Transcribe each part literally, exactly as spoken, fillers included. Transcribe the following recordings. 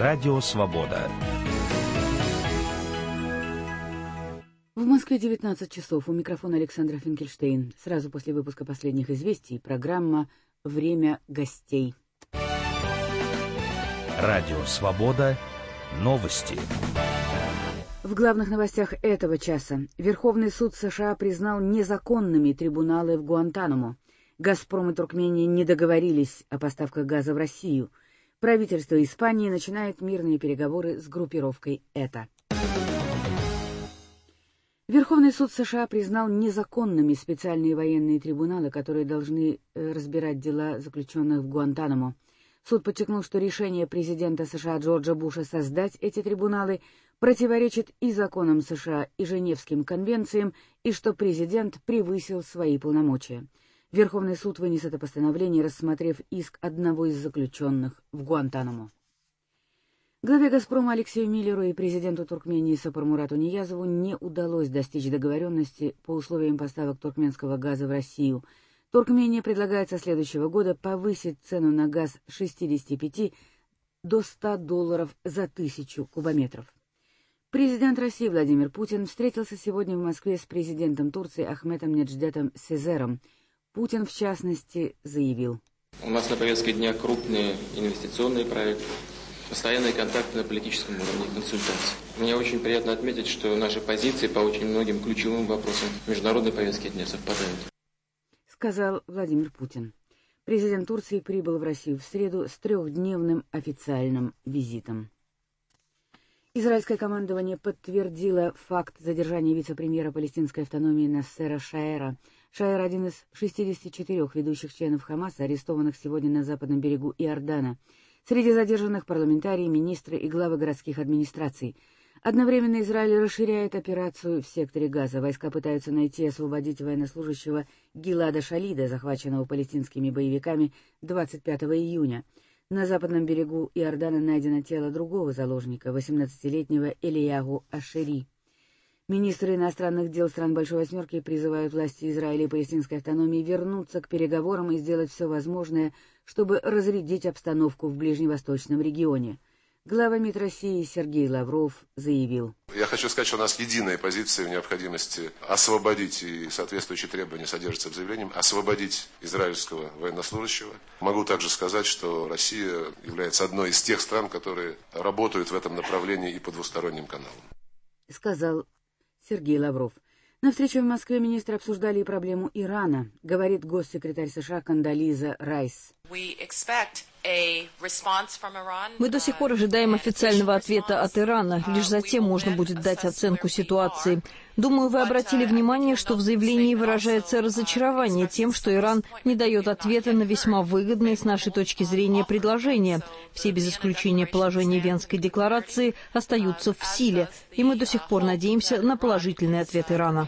Радио «Свобода». В Москве девятнадцать часов. У микрофона Александра Финкельштейн. Сразу после выпуска последних известий программа «Время гостей». Радио «Свобода». Новости. В главных новостях этого часа. Верховный суд США признал незаконными трибуналы в Гуантанамо. «Газпром» и Туркмения не договорились о поставках газа в Россию. Правительство Испании начинает мирные переговоры с группировкой «ЭТА». Верховный суд США признал незаконными специальные военные трибуналы, которые должны разбирать дела заключенных в Гуантанамо. Суд подчеркнул, что решение президента США Джорджа Буша создать эти трибуналы противоречит и законам США, и Женевским конвенциям, и что президент превысил свои полномочия. Верховный суд вынес это постановление, рассмотрев иск одного из заключенных в Гуантанамо. Главе «Газпрома» Алексею Миллеру и президенту Туркмении Сапармурату Ниязову не удалось достичь договоренности по условиям поставок туркменского газа в Россию. Туркмения предлагает со следующего года повысить цену на газ с шестидесяти пяти до ста долларов за тысячу кубометров. Президент России Владимир Путин встретился сегодня в Москве с президентом Турции Ахметом Недждетом Сезером. Путин, в частности, заявил: «У нас на повестке дня крупные инвестиционные проекты, постоянные контакты на политическом уровне, консультации. Мне очень приятно отметить, что наши позиции по очень многим ключевым вопросам международной повестки дня совпадают», — сказал Владимир Путин. Президент Турции прибыл в Россию в среду с трехдневным официальным визитом. Израильское командование подтвердило факт задержания вице-премьера палестинской автономии Нассера Шаэра. Шаэр — один из шестидесяти четырёх ведущих членов Хамаса, арестованных сегодня на западном берегу Иордана. Среди задержанных парламентарии, министры и главы городских администраций. Одновременно Израиль расширяет операцию в секторе Газа. Войска пытаются найти и освободить военнослужащего Гилада Шалида, захваченного палестинскими боевиками двадцать пятого июня. На западном берегу Иордана найдено тело другого заложника, восемнадцатилетнего Элиягу Ашери. Министры иностранных дел стран Большой Восьмерки призывают власти Израиля и палестинской автономии вернуться к переговорам и сделать все возможное, чтобы разрядить обстановку в ближневосточном регионе. Глава МИД России Сергей Лавров заявил: «Я хочу сказать, что у нас единая позиция в необходимости освободить, и соответствующие требования содержатся в заявлении, освободить израильского военнослужащего. Могу также сказать, что Россия является одной из тех стран, которые работают в этом направлении и по двусторонним каналам», — сказал Сергей Лавров. На встрече в Москве министры обсуждали и проблему Ирана, говорит госсекретарь США Кондолиза Райс. Мы до сих пор ожидаем официального ответа от Ирана. Лишь затем можно будет дать оценку ситуации. Думаю, вы обратили внимание, что в заявлении выражается разочарование тем, что Иран не дает ответа на весьма выгодные с нашей точки зрения предложения. Все без исключения положения Венской декларации остаются в силе, и мы до сих пор надеемся на положительный ответ Ирана,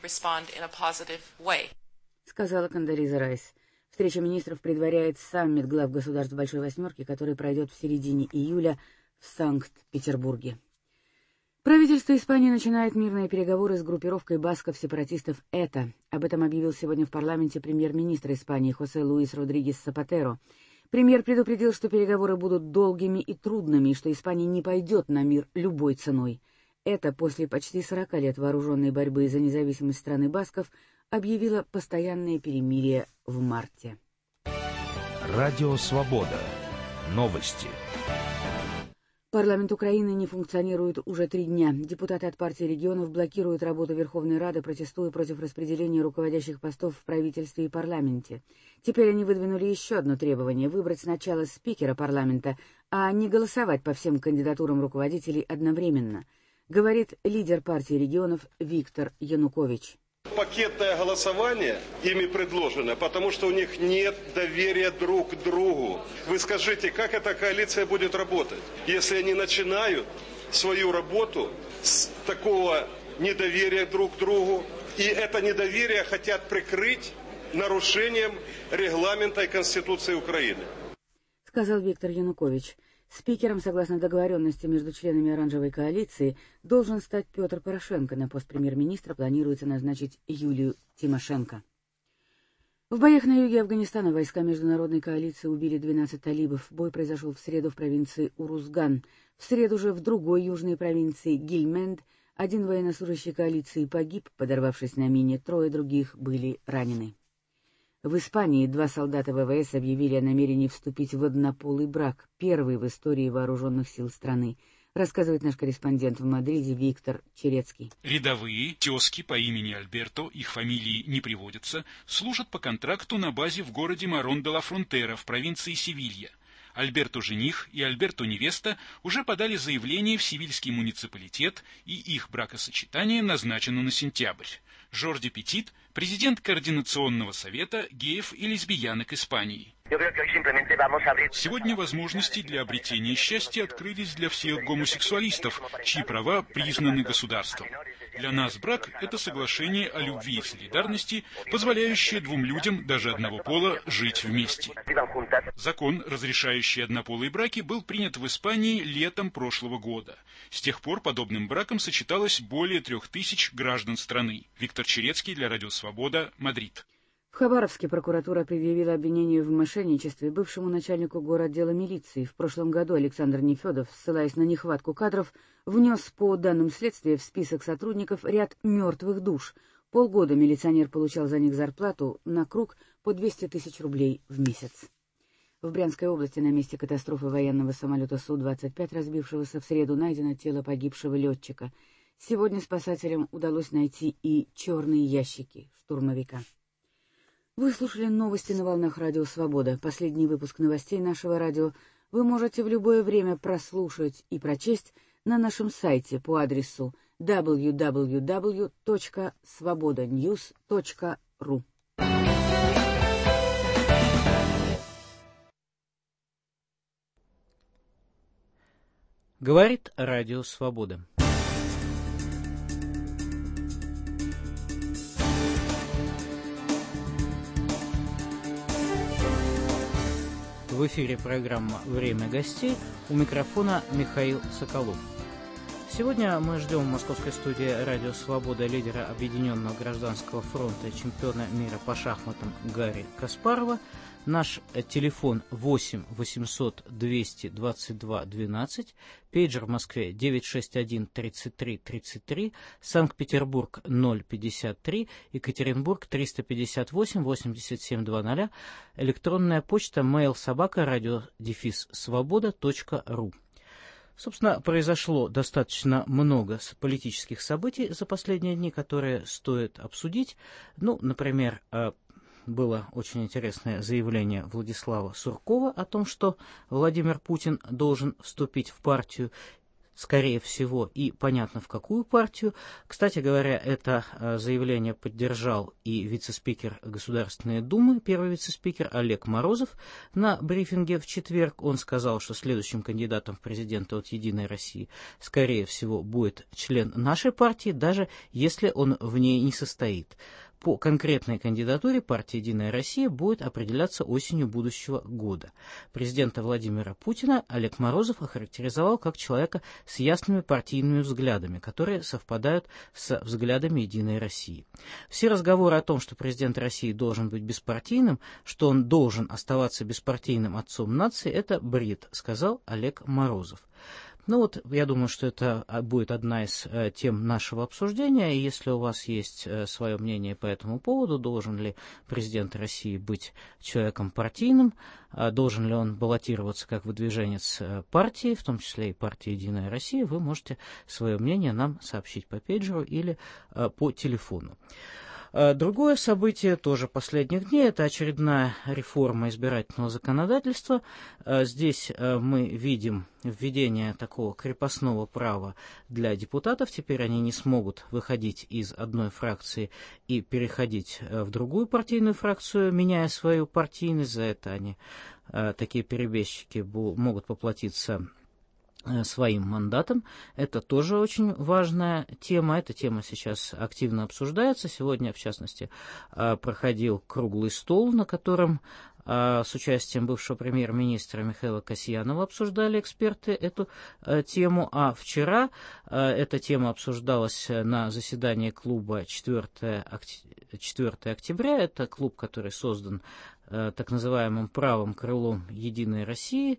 — сказала Кондолиза Райс. Встреча министров предваряет саммит глав государств Большой Восьмерки, который пройдет в середине июля в Санкт-Петербурге. Правительство Испании начинает мирные переговоры с группировкой басков-сепаратистов «ЭТА». Об этом объявил сегодня в парламенте премьер-министр Испании Хосе Луис Родригес Сапатеро. Премьер предупредил, что переговоры будут долгими и трудными, и что Испания не пойдет на мир любой ценой. «ЭТА» после почти сорока лет вооруженной борьбы за независимость страны басков объявила постоянное перемирие в марте. Радио «Свобода». Новости. Парламент Украины не функционирует уже три дня. Депутаты от партии регионов блокируют работу Верховной Рады, протестуя против распределения руководящих постов в правительстве и парламенте. Теперь они выдвинули еще одно требование — выбрать сначала спикера парламента, а не голосовать по всем кандидатурам руководителей одновременно, говорит лидер партии регионов Виктор Янукович. Пакетное голосование ими предложено, потому что у них нет доверия друг к другу. Вы скажите, как эта коалиция будет работать, если они начинают свою работу с такого недоверия друг к другу, и это недоверие хотят прикрыть нарушением регламента и Конституции Украины? Сказал Виктор Янукович. Спикером, согласно договоренности между членами оранжевой коалиции, должен стать Петр Порошенко. На пост премьер-министра планируется назначить Юлию Тимошенко. В боях на юге Афганистана войска международной коалиции убили двенадцать талибов. Бой произошел в среду в провинции Урузган. В среду же в другой южной провинции Гильменд один военнослужащий коалиции погиб, подорвавшись на мине, трое других были ранены. В Испании два солдата ВВС объявили о намерении вступить в однополый брак, первый в истории вооруженных сил страны, рассказывает наш корреспондент в Мадриде Виктор Черецкий. Рядовые, тезки по имени Альберто, их фамилии не приводятся, служат по контракту на базе в городе Марон-де-ла-Фронтера в провинции Севилья. Альберто жених и Альберто невеста уже подали заявление в Севильский муниципалитет, и их бракосочетание назначено на сентябрь. Жорди Петит, президент Координационного совета геев и лесбиянок Испании. Сегодня возможности для обретения счастья открылись для всех гомосексуалистов, чьи права признаны государством. Для нас брак – это соглашение о любви и солидарности, позволяющее двум людям даже одного пола жить вместе. Закон, разрешающий однополые браки, был принят в Испании летом прошлого года. С тех пор подобным браком сочеталось более трех тысяч граждан страны. Виктор Черецкий для Радио Свобода, Мадрид. В Хабаровске прокуратура предъявила обвинение в мошенничестве бывшему начальнику городдела милиции. В прошлом году Александр Нефедов, ссылаясь на нехватку кадров, внес по данным следствия в список сотрудников ряд мертвых душ. Полгода милиционер получал за них зарплату на круг по двести тысяч рублей в месяц. В Брянской области на месте катастрофы военного самолета Су двадцать пять, разбившегося в среду, найдено тело погибшего летчика. Сегодня спасателям удалось найти и черные ящики штурмовика. Вы слушали новости на волнах Радио Свобода. Последний выпуск новостей нашего радио вы можете в любое время прослушать и прочесть на нашем сайте по адресу дабл ю дабл ю дабл ю точка свобода ньюс точка ру. Говорит Радио Свобода. В эфире программа «Время гостей», у микрофона Михаил Соколов. Сегодня мы ждем в московской студии «Радио Свобода» лидера Объединенного гражданского фронта, чемпиона мира по шахматам Гарри Каспарова. Наш телефон восемь восемьсот двести двадцать два двенадцать, пейджер в Москве девять шесть один тридцать три тридцать три, Санкт-Петербург ноль пятьдесят три, Екатеринбург триста пятьдесят восемь восемьдесят семь двадцать, электронная почта mail собака радио дефис свобода точка ру. Собственно, произошло достаточно много политических событий за последние дни, которые стоит обсудить. Ну, например, было очень интересное заявление Владислава Суркова о том, что Владимир Путин должен вступить в партию, скорее всего, и понятно в какую партию. Кстати говоря, это заявление поддержал и вице-спикер Государственной Думы, первый вице-спикер Олег Морозов. На брифинге в четверг он сказал, что следующим кандидатом в президенты от «Единой России», скорее всего, будет член нашей партии, даже если он в ней не состоит. По конкретной кандидатуре партия «Единая Россия» будет определяться осенью будущего года. Президента Владимира Путина Олег Морозов охарактеризовал как человека с ясными партийными взглядами, которые совпадают с взглядами «Единой России». Все разговоры о том, что президент России должен быть беспартийным, что он должен оставаться беспартийным отцом нации, это бред, сказал Олег Морозов. Ну вот, я думаю, что это будет одна из э, тем нашего обсуждения, и если у вас есть э, свое мнение по этому поводу, должен ли президент России быть человеком партийным, э, должен ли он баллотироваться как выдвиженец э, партии, в том числе и партии «Единая Россия», вы можете свое мнение нам сообщить по пейджеру или э, по телефону. Другое событие тоже последних дней – это очередная реформа избирательного законодательства. Здесь мы видим введение такого крепостного права для депутатов. Теперь они не смогут выходить из одной фракции и переходить в другую партийную фракцию, меняя свою партийность. За это они, такие перебежчики, могут поплатиться своим мандатом. Это тоже очень важная тема. Эта тема сейчас активно обсуждается. Сегодня, в частности, проходил круглый стол, на котором с участием бывшего премьер-министра Михаила Касьянова обсуждали эксперты эту тему, а вчера эта тема обсуждалась на заседании клуба четвёртого октября. Это клуб, который создан так называемым правым крылом «Единой России»,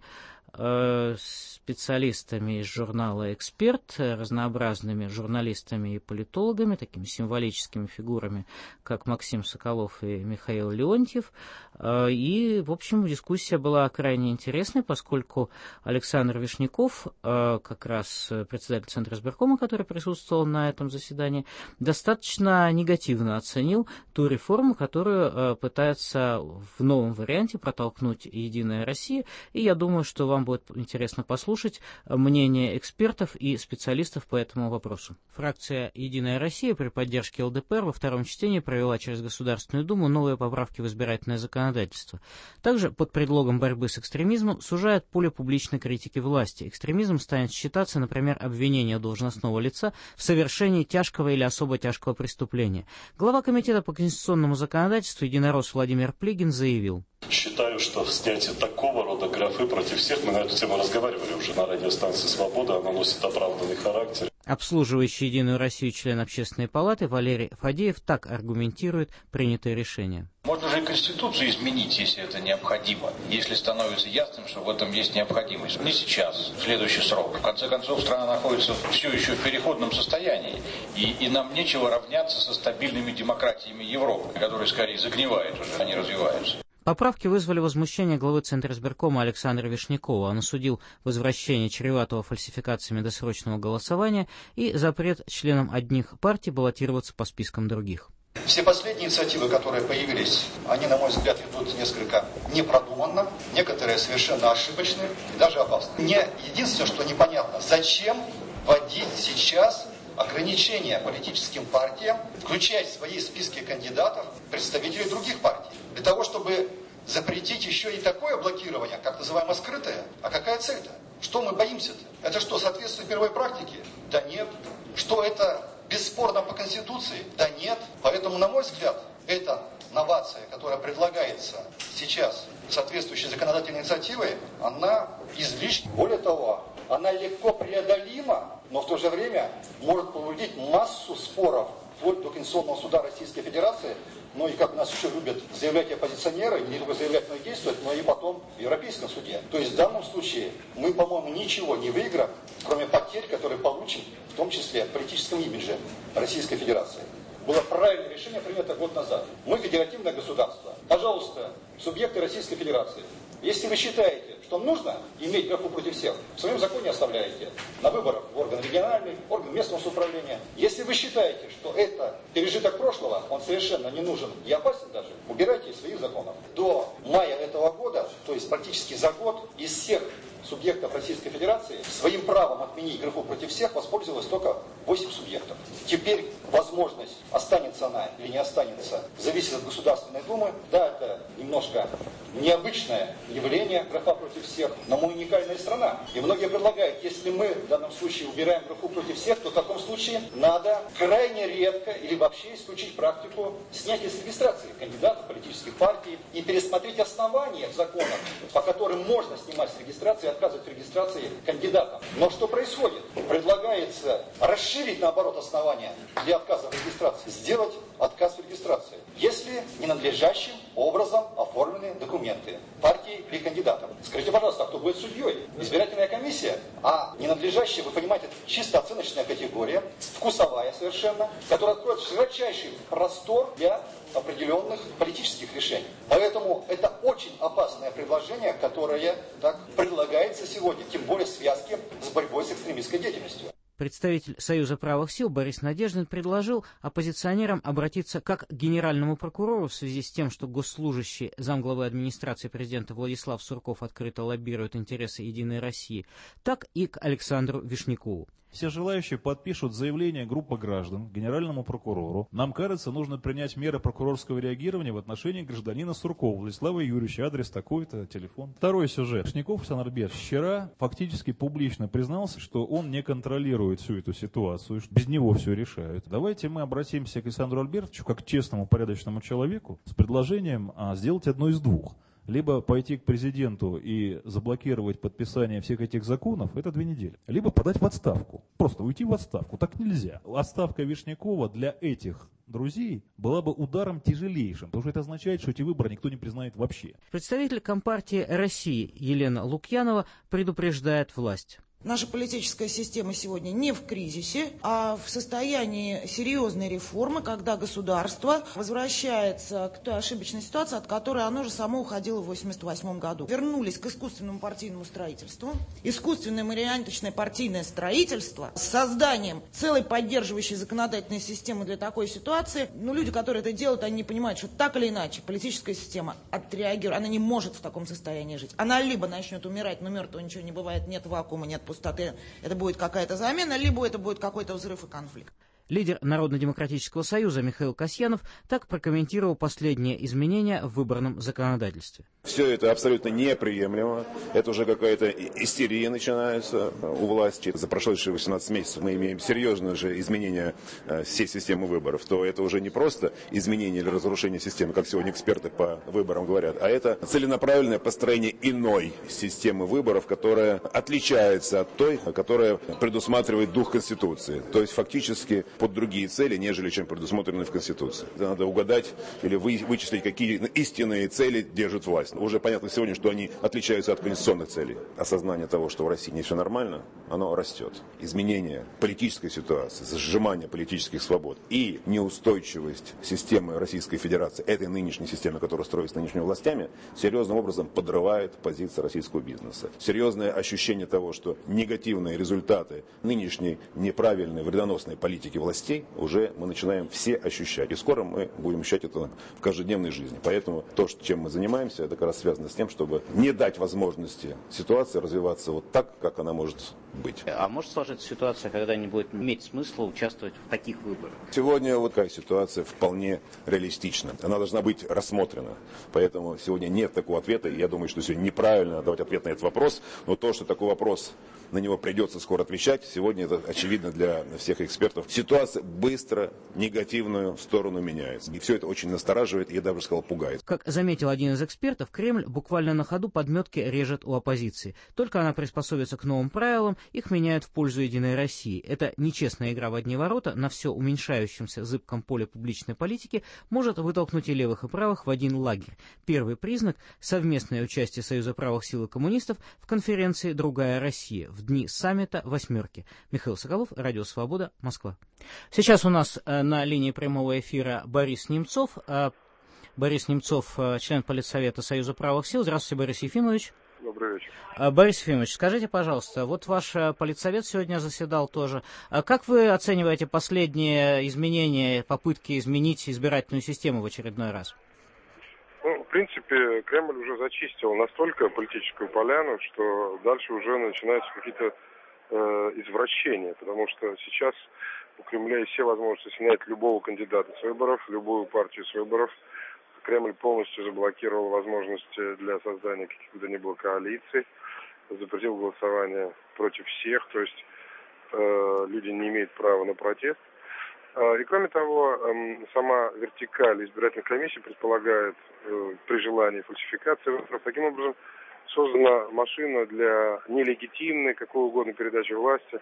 специалистами из журнала «Эксперт», разнообразными журналистами и политологами, такими символическими фигурами, как Максим Соколов и Михаил Леонтьев. И, в общем, дискуссия была крайне интересной, поскольку Александр Вишняков, как раз председатель Центра избиркома, который присутствовал на этом заседании, достаточно негативно оценил ту реформу, которую пытается в новом варианте протолкнуть «Единая Россия». И я думаю, что вам будет интересно послушать мнение экспертов и специалистов по этому вопросу. Фракция «Единая Россия» при поддержке эл дэ пэ эр во втором чтении провела через Государственную Думу новые поправки в избирательное законодательство. Также под предлогом борьбы с экстремизмом сужает поле публичной критики власти. Экстремизм станет считаться, например, обвинение должностного лица в совершении тяжкого или особо тяжкого преступления. Глава Комитета по конституционному законодательству единорос Владимир Плигин заявил: считаю, что снятие такого рода графы против всех, мы на эту тему разговаривали уже на радиостанции «Свобода», она носит оправданный характер. Обслуживающий «Единую Россию» член Общественной палаты Валерий Фадеев так аргументирует принятое решение. Можно же и Конституцию изменить, если это необходимо, если становится ясным, что в этом есть необходимость. Не сейчас, в следующий срок. В конце концов, страна находится все еще в переходном состоянии, и, и нам нечего равняться со стабильными демократиями Европы, которые скорее загнивают уже, а не развиваются. Поправки вызвали возмущение главы Центра избиркома Александра Вишнякова. Он осудил возвращение чреватого фальсификациями досрочного голосования и запрет членам одних партий баллотироваться по спискам других. Все последние инициативы, которые появились, они, на мой взгляд, идут несколько непродуманно, некоторые совершенно ошибочны и даже опасны. Мне единственное, что непонятно, зачем вводить сейчас ограничения политическим партиям, включать в свои списки кандидатов представителей других партий, для того, чтобы запретить еще и такое блокирование, как называемое скрытое. А какая цель-то? Что мы боимся-то? Это что, соответствует мировой практике? Да нет. Что это бесспорно по Конституции? Да нет. Поэтому, на мой взгляд, эта новация, которая предлагается сейчас соответствующей законодательной инициативой, она излишняя. Более того, она легко преодолима, но в то же время может породить массу споров вплоть до Конституционного суда Российской Федерации. Ну и как у нас еще любят заявлять оппозиционеры, не только заявлять, но и действовать, но и потом в Европейском суде. То есть в данном случае мы, по-моему, ничего не выиграем, кроме потерь, которые получим, в том числе в политическом имидже Российской Федерации. Было правильное решение принято год назад. Мы федеративное государство. Пожалуйста, субъекты Российской Федерации, если вы считаете, что нужно иметь графу против всех, в своем законе оставляете на выборах в орган региональный, орган местного самоуправления. Если вы считаете, что это пережиток прошлого, он совершенно не нужен и опасен даже, убирайте из своих законов. До мая этого года, то есть практически за год, из всех субъектов Российской Федерации своим правом отменить графу против всех воспользовалось только восемь субъектов. Теперь возможность, останется она или не останется, зависит от Государственной Думы. Да, это немножко необычное явление, графа против всех, но мы уникальная страна. И многие предлагают, если мы в данном случае убираем графу против всех, то в таком случае надо крайне редко или вообще исключить практику снятия с регистрации кандидатов, политических партий и пересмотреть основания в законах, по которым можно снимать с регистрации, отказывать в регистрации кандидатам. Но что происходит? Предлагается расширить, наоборот, основания для отказа в регистрации, сделать отказ в регистрации, если ненадлежащим образом оформлены документы партии или кандидатам. Скажите, пожалуйста, а кто будет судьей? Избирательная комиссия? А ненадлежащая, вы понимаете, это чисто оценочная категория, вкусовая совершенно, которая откроет широчайший простор для определенных политических решений. Поэтому это очень опасное предложение, которое так предлагается сегодня, тем более в связке с борьбой с экстремистской деятельностью. Представитель Союза правых сил Борис Надеждин предложил оппозиционерам обратиться как к генеральному прокурору в связи с тем, что госслужащий замглавы администрации президента Владислав Сурков открыто лоббирует интересы «Единой России», так и к Александру Вишнякову. Все желающие подпишут заявление группы граждан генеральному прокурору. Нам кажется, нужно принять меры прокурорского реагирования в отношении гражданина Суркова Владислава Юрьевича. Адрес такой-то, телефон. Второй сюжет. Вишняков Александр Альбертович вчера фактически публично признался, что он не контролирует всю эту ситуацию, что без него все решают. Давайте мы обратимся к Александру Альбертовичу, как к честному, порядочному человеку, с предложением а, сделать одно из двух. Либо пойти к президенту и заблокировать подписание всех этих законов, это две недели. Либо подать в отставку. Просто уйти в отставку. Так нельзя. Отставка Вишнякова для этих друзей была бы ударом тяжелейшим, потому что это означает, что эти выборы никто не признает вообще. Представитель Компартии России Елена Лукьянова предупреждает власть. Наша политическая система сегодня не в кризисе, а в состоянии серьезной реформы, когда государство возвращается к той ошибочной ситуации, от которой оно же само уходило в восемьдесят восьмом году. Вернулись к искусственному партийному строительству. Искусственное марионеточное партийное строительство с созданием целой поддерживающей законодательной системы для такой ситуации. Ну, люди, которые это делают, они не понимают, что так или иначе политическая система отреагирует. Она не может в таком состоянии жить. Она либо начнет умирать, но мертвого ничего не бывает, нет вакуума, нет пустоты. Это будет какая-то замена, либо это будет какой-то взрыв и конфликт. Лидер Народно-демократического союза Михаил Касьянов так прокомментировал последние изменения в выборном законодательстве. Все это абсолютно неприемлемо. Это уже какая-то истерия начинается у власти. За прошедшие восемнадцать месяцев мы имеем серьезное же изменение всей системы выборов. То это уже не просто изменение или разрушение системы, как сегодня эксперты по выборам говорят, а это целенаправленное построение иной системы выборов, которая отличается от той, которая предусматривает дух Конституции. То есть фактически под другие цели, нежели чем предусмотрены в Конституции. Надо угадать или вы, вычислить, какие истинные цели держит власть. Уже понятно сегодня, что они отличаются от конституционных целей. Осознание того, что в России не все нормально, оно растет. Изменение политической ситуации, сжимание политических свобод и неустойчивость системы Российской Федерации, этой нынешней системы, которая строится нынешними властями, серьезным образом подрывает позиции российского бизнеса. Серьезное ощущение того, что негативные результаты нынешней неправильной, вредоносной политики властей уже мы начинаем все ощущать. И скоро мы будем ощущать это в каждодневной жизни. Поэтому то, чем мы занимаемся, это как раз связано с тем, чтобы не дать возможности ситуации развиваться вот так, как она может быть. А может сложиться ситуация, когда не будет иметь смысла участвовать в таких выборах? Сегодня вот такая ситуация вполне реалистична. Она должна быть рассмотрена. Поэтому сегодня нет такого ответа. Я думаю, что сегодня неправильно давать ответ на этот вопрос. Но то, что такой вопрос, на него придется скоро отвечать, сегодня это очевидно для всех экспертов. Ситуация быстро, негативную сторону меняется. И все это очень настораживает, и я даже сказал, пугает. Как заметил один из экспертов, Кремль буквально на ходу подметки режет у оппозиции. Только она приспособится к новым правилам, их меняют в пользу Единой России. Это нечестная игра в одни ворота на все уменьшающемся зыбком поле публичной политики может вытолкнуть и левых, и правых в один лагерь. Первый признак – совместное участие Союза правых сил и коммунистов в конференции «Другая Россия» в дни саммита «Восьмерки». Михаил Соколов, Радио Свобода, Москва. Сейчас у нас э, на линии прямого эфира Борис Немцов. Э, Борис Немцов, э, член Политсовета Союза правых сил. Здравствуйте, Борис Ефимович. Добрый вечер. Э, Борис Ефимович, скажите, пожалуйста, вот ваш э, Политсовет сегодня заседал тоже. Э, как вы оцениваете последние изменения, попытки изменить избирательную систему в очередной раз? Ну, в принципе, Кремль уже зачистил настолько политическую поляну, что дальше уже начинаются какие-то э, извращения, потому что сейчас у Кремля есть все возможности снять любого кандидата с выборов, любую партию с выборов. Кремль полностью заблокировал возможности для создания каких бы то ни было коалиций, запретил голосование против всех, то есть э, люди не имеют права на протест. И кроме того, сама вертикаль избирательных комиссий предполагает при желании фальсификации выборов. Таким образом, создана машина для нелегитимной, какой угодно передачи власти.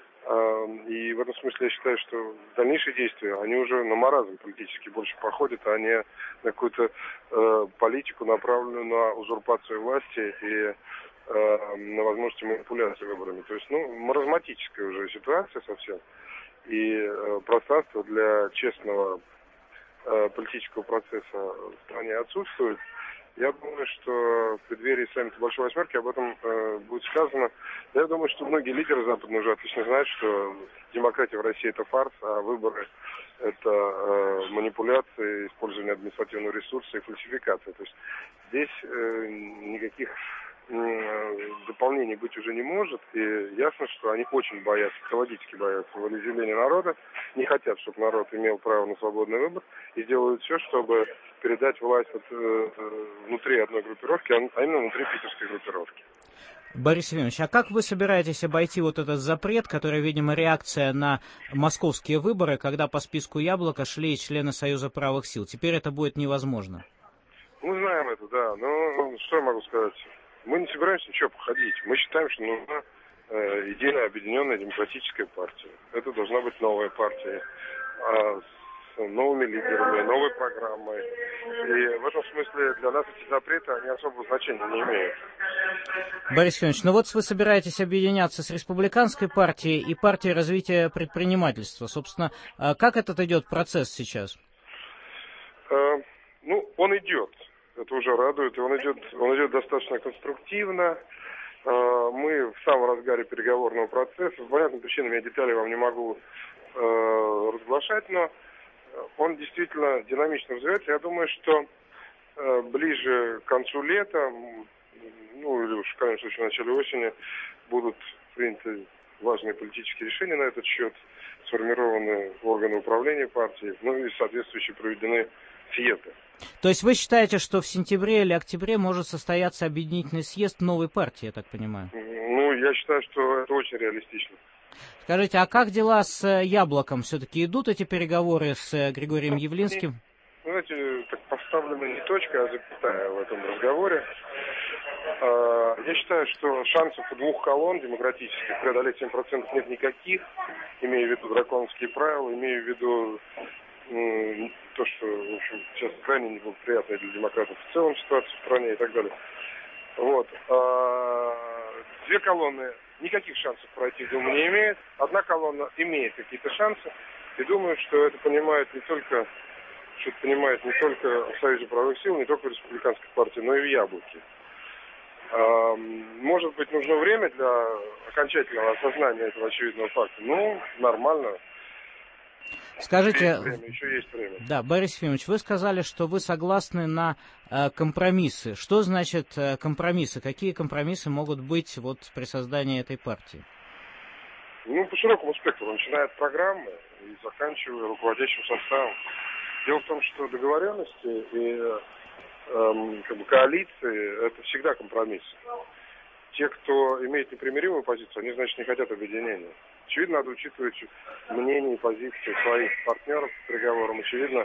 И в этом смысле я считаю, что дальнейшие действия, они уже на маразм политически больше походят, а не на какую-то политику, направленную на узурпацию власти и на возможности манипуляции выборами. То есть, ну, маразматическая уже ситуация совсем. И э, пространство для честного э, политического процесса в стране отсутствует. Я думаю, что в преддверии саммита Большой Восьмерки об этом э, будет сказано. Я думаю, что многие лидеры западные уже отлично знают, что демократия в России это фарс, а выборы это э, манипуляции, использование административного ресурса и фальсификация. То есть здесь э, никаких дополнений быть уже не может, и ясно, что они очень боятся, психологически боятся волеизъявления народа, не хотят, чтобы народ имел право на свободный выбор, и делают все, чтобы передать власть от, э, внутри одной группировки, а именно внутри питерской группировки. Борис Ефимович, а как вы собираетесь обойти вот этот запрет, который, видимо, реакция на московские выборы, когда по списку Яблока шли члены Союза правых сил? Теперь это будет невозможно. Мы знаем в это, да. Ну, что я могу сказать? Мы не собираемся ничего походить. Мы считаем, что нужна э, единая объединенная демократическая партия. Это должна быть новая партия. А с новыми лидерами, новой программой. И в этом смысле для нас эти запреты, они особого значения не имеют. Борис Ефимович, ну вот вы собираетесь объединяться с Республиканской партией и партией развития предпринимательства. Собственно, как этот идет процесс сейчас? Э, ну, он идет. Это уже радует. И он идет, он идет достаточно конструктивно. Э, мы в самом разгаре переговорного процесса. По понятным причинам я детали вам не могу э, разглашать, но он действительно динамично развивается. Я думаю, что э, ближе к концу лета, ну или уж в крайнем случае в начале осени, будут приняты важные политические решения на этот счет, сформированы органы управления партией, ну и соответствующие проведены съезды. То есть вы считаете, что в сентябре или октябре может состояться объединительный съезд новой партии, я так понимаю? Ну, я считаю, что это очень реалистично. Скажите, а как дела с Яблоком? Все-таки идут эти переговоры с Григорием Явлинским? Знаете, так поставлена не точка, а запятая в этом разговоре. Я считаю, что шансов у двух колонн демократических преодолеть семь процентов нет никаких, имея в виду драконовские правила, имея в виду м, то, что, в общем, сейчас крайне неблагоприятная для демократов в целом ситуация в стране и так далее. Вот. Две колонны никаких шансов пройти, думаю, не имеют. Одна колонна имеет какие-то шансы. И думаю, что это понимает не только, что это понимает не только в Союзе правых сил, не только в Республиканской партии, но и в Яблоке. А, может быть, нужно время для окончательного осознания этого очевидного факта. Ну, нормально. Скажите, есть время, еще есть время. Да, Борис Ефимович, вы сказали, что вы согласны на э, компромиссы. Что значит э, компромиссы? Какие компромиссы могут быть вот при создании этой партии? Ну, по широкому спектру, начиная от программы и заканчивая руководящим составом. Дело в том, что договоренности и э, как бы коалиции – это всегда компромисс. Те, кто имеет непримиримую позицию, они, значит, не хотят объединения. Очевидно, надо учитывать мнение и позиции своих партнеров по переговорам. Очевидно,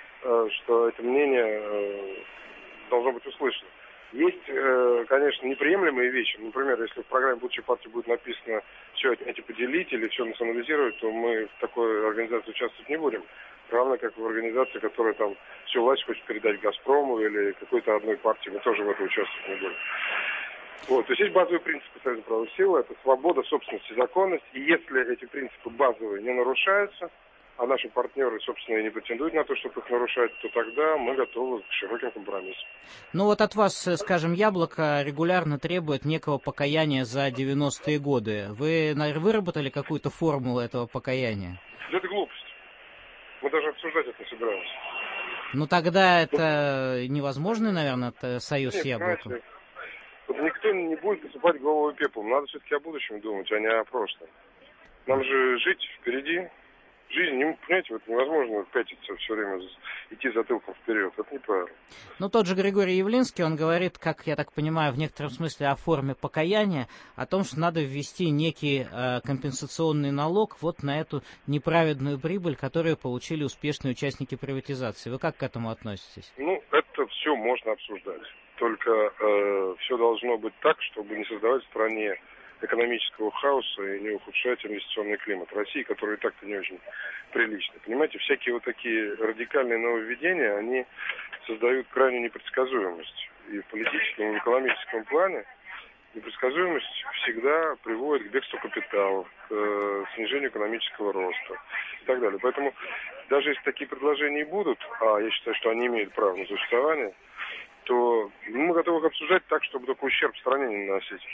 что это мнение должно быть услышано. Есть, конечно, неприемлемые вещи. Например, если в программе будущей партии будет написано все отнять и поделить или все национализировать, то мы в такой организации участвовать не будем. Равно как в организации, которая там всю власть хочет передать «Газпрому» или какой-то одной партии, мы тоже в этом участвовать не будем. Вот, то есть есть базовые принципы Союза правых сил, это свобода, собственность и законность. И если эти принципы базовые не нарушаются, а наши партнеры, собственно, и не претендуют на то, чтобы их нарушать, то тогда мы готовы к широким компромиссам. Ну вот от вас, скажем, Яблоко регулярно требует некого покаяния за девяностые годы. Вы выработали какую-то формулу этого покаяния? Это глупость. Мы даже обсуждать это не собираемся. Ну тогда это невозможный, наверное, союз Нет, с Яблоком. Вот никто не будет посыпать голову пеплом. Надо все-таки о будущем думать, а не о прошлом. Нам же жить впереди. Жизнь, не, понимаете, вот невозможно пятиться все время, идти затылком вперед. Это неправильно. Ну, тот же Григорий Явлинский, он говорит, как я так понимаю, в некотором смысле о форме покаяния, о том, что надо ввести некий э, компенсационный налог вот на эту неправедную прибыль, которую получили успешные участники приватизации. Вы как к этому относитесь? Ну, это все можно обсуждать. Только э, все должно быть так, чтобы не создавать в стране экономического хаоса и не ухудшать инвестиционный климат России, который и так-то не очень приличный. Понимаете, всякие вот такие радикальные нововведения, они создают крайнюю непредсказуемость. И в политическом, и в экономическом плане непредсказуемость всегда приводит к бегству капиталов, к э, снижению экономического роста и так далее. Поэтому даже если такие предложения будут, а я считаю, что они имеют право на существование, то мы готовы их обсуждать так, чтобы только ущерб стране не наносить.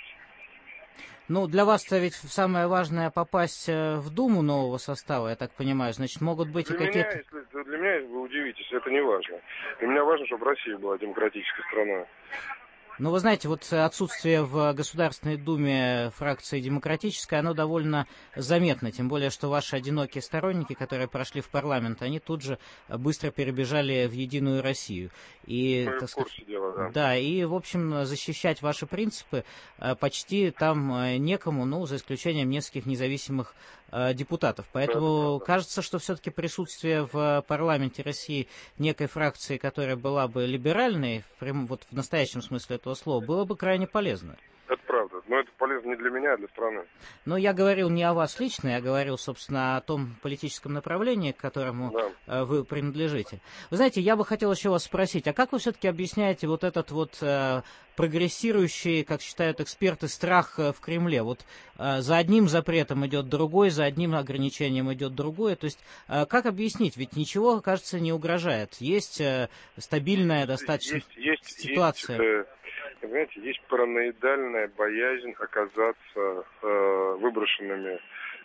Ну, для вас-то ведь самое важное попасть в Думу нового состава, я так понимаю. Значит, могут быть для и какие-то... Меня, если, для меня, вы удивитесь, это не важно. Для меня важно, чтобы Россия была демократической страной. Ну, вы знаете, вот отсутствие в Государственной Думе фракции демократической, оно довольно заметно, тем более, что ваши одинокие сторонники, которые прошли в парламент, они тут же быстро перебежали в Единую Россию. И, ну, так сказать, дела, да. да, и, в общем, защищать ваши принципы почти там некому, ну, за исключением нескольких независимых депутатов. Поэтому кажется, что все-таки присутствие в парламенте России некой фракции, которая была бы либеральной, вот в настоящем смысле этого слова, было бы крайне полезно. Это правда. Но это полезно не для меня, а для страны. Но я говорил не о вас лично, я говорил, собственно, о том политическом направлении, к которому да. вы принадлежите. Вы знаете, я бы хотел еще вас спросить, а как вы все-таки объясняете вот этот вот э, прогрессирующий, как считают эксперты, страх в Кремле? Вот э, за одним запретом идет другой, за одним ограничением идет другое. То есть, э, как объяснить? Ведь ничего, кажется, не угрожает. Есть э, стабильная достаточно есть, есть, ситуация. Есть, э... Понимаете, есть параноидальная боязнь оказаться э, выброшенными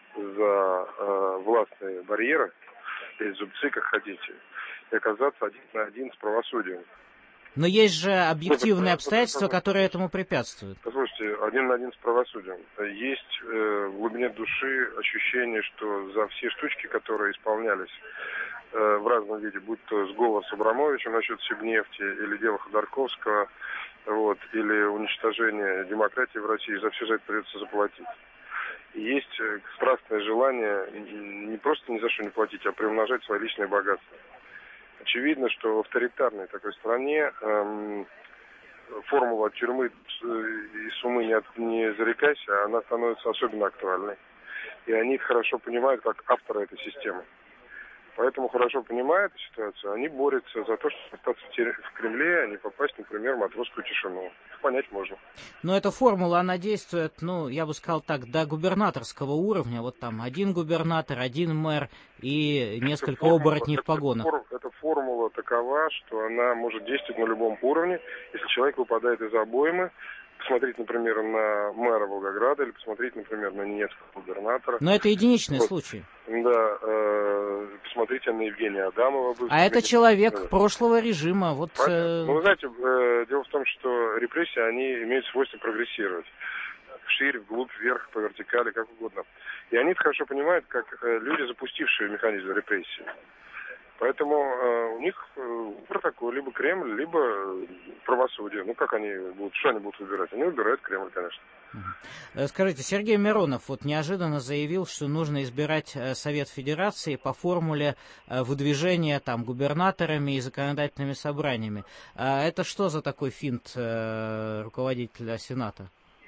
за э, властные барьеры, или зубцы, как хотите, и оказаться один на один с правосудием. Но есть же объективные обстоятельства, которые этому препятствуют. Послушайте, один на один с правосудием. Есть э, в глубине души ощущение, что за все штучки, которые исполнялись э, в разном виде, будь то сговор с Абрамовичем насчет Сибнефти или дело Ходорковского, вот, или уничтожение демократии в России, за все за это придется заплатить. И есть страстное желание не просто ни за что не платить, а приумножать свои личные богатства. Очевидно, что в авторитарной такой стране эм, формула тюрьмы и суммы не, от, не зарекайся, она становится особенно актуальной. И они это хорошо понимают, как авторы этой системы. Поэтому, хорошо понимая эту ситуацию, они борются за то, чтобы остаться в Кремле, а не попасть, например, в матросскую тишину. Их понять можно. Но эта формула, она действует, ну, я бы сказал так, до губернаторского уровня. Вот там один губернатор, один мэр и несколько формула, оборотней в погонах. Эта, эта формула такова, что она может действовать на любом уровне. Если человек выпадает из обоймы, посмотреть, например, на мэра Волгограда или посмотреть, например, на Ненецкого губернатора. Но это единичный вот. случай. Да, э, посмотрите на Евгения Адамова. А это человек да. прошлого режима. Вот, э... Ну, вы знаете, э, дело в том, что репрессии, они имеют свойство прогрессировать. Вширь, вглубь, вверх, по вертикали, как угодно. И они это хорошо понимают, как э, люди, запустившие механизм репрессий. Поэтому э, у них э, выбор такой, либо Кремль, либо правосудие. Ну, как они будут, что они будут выбирать? Они выбирают Кремль, конечно. Скажите, Сергей Миронов вот неожиданно заявил, что нужно избирать Совет Федерации по формуле выдвижения там губернаторами и законодательными собраниями. Это что за такой финт э, руководителя Сената?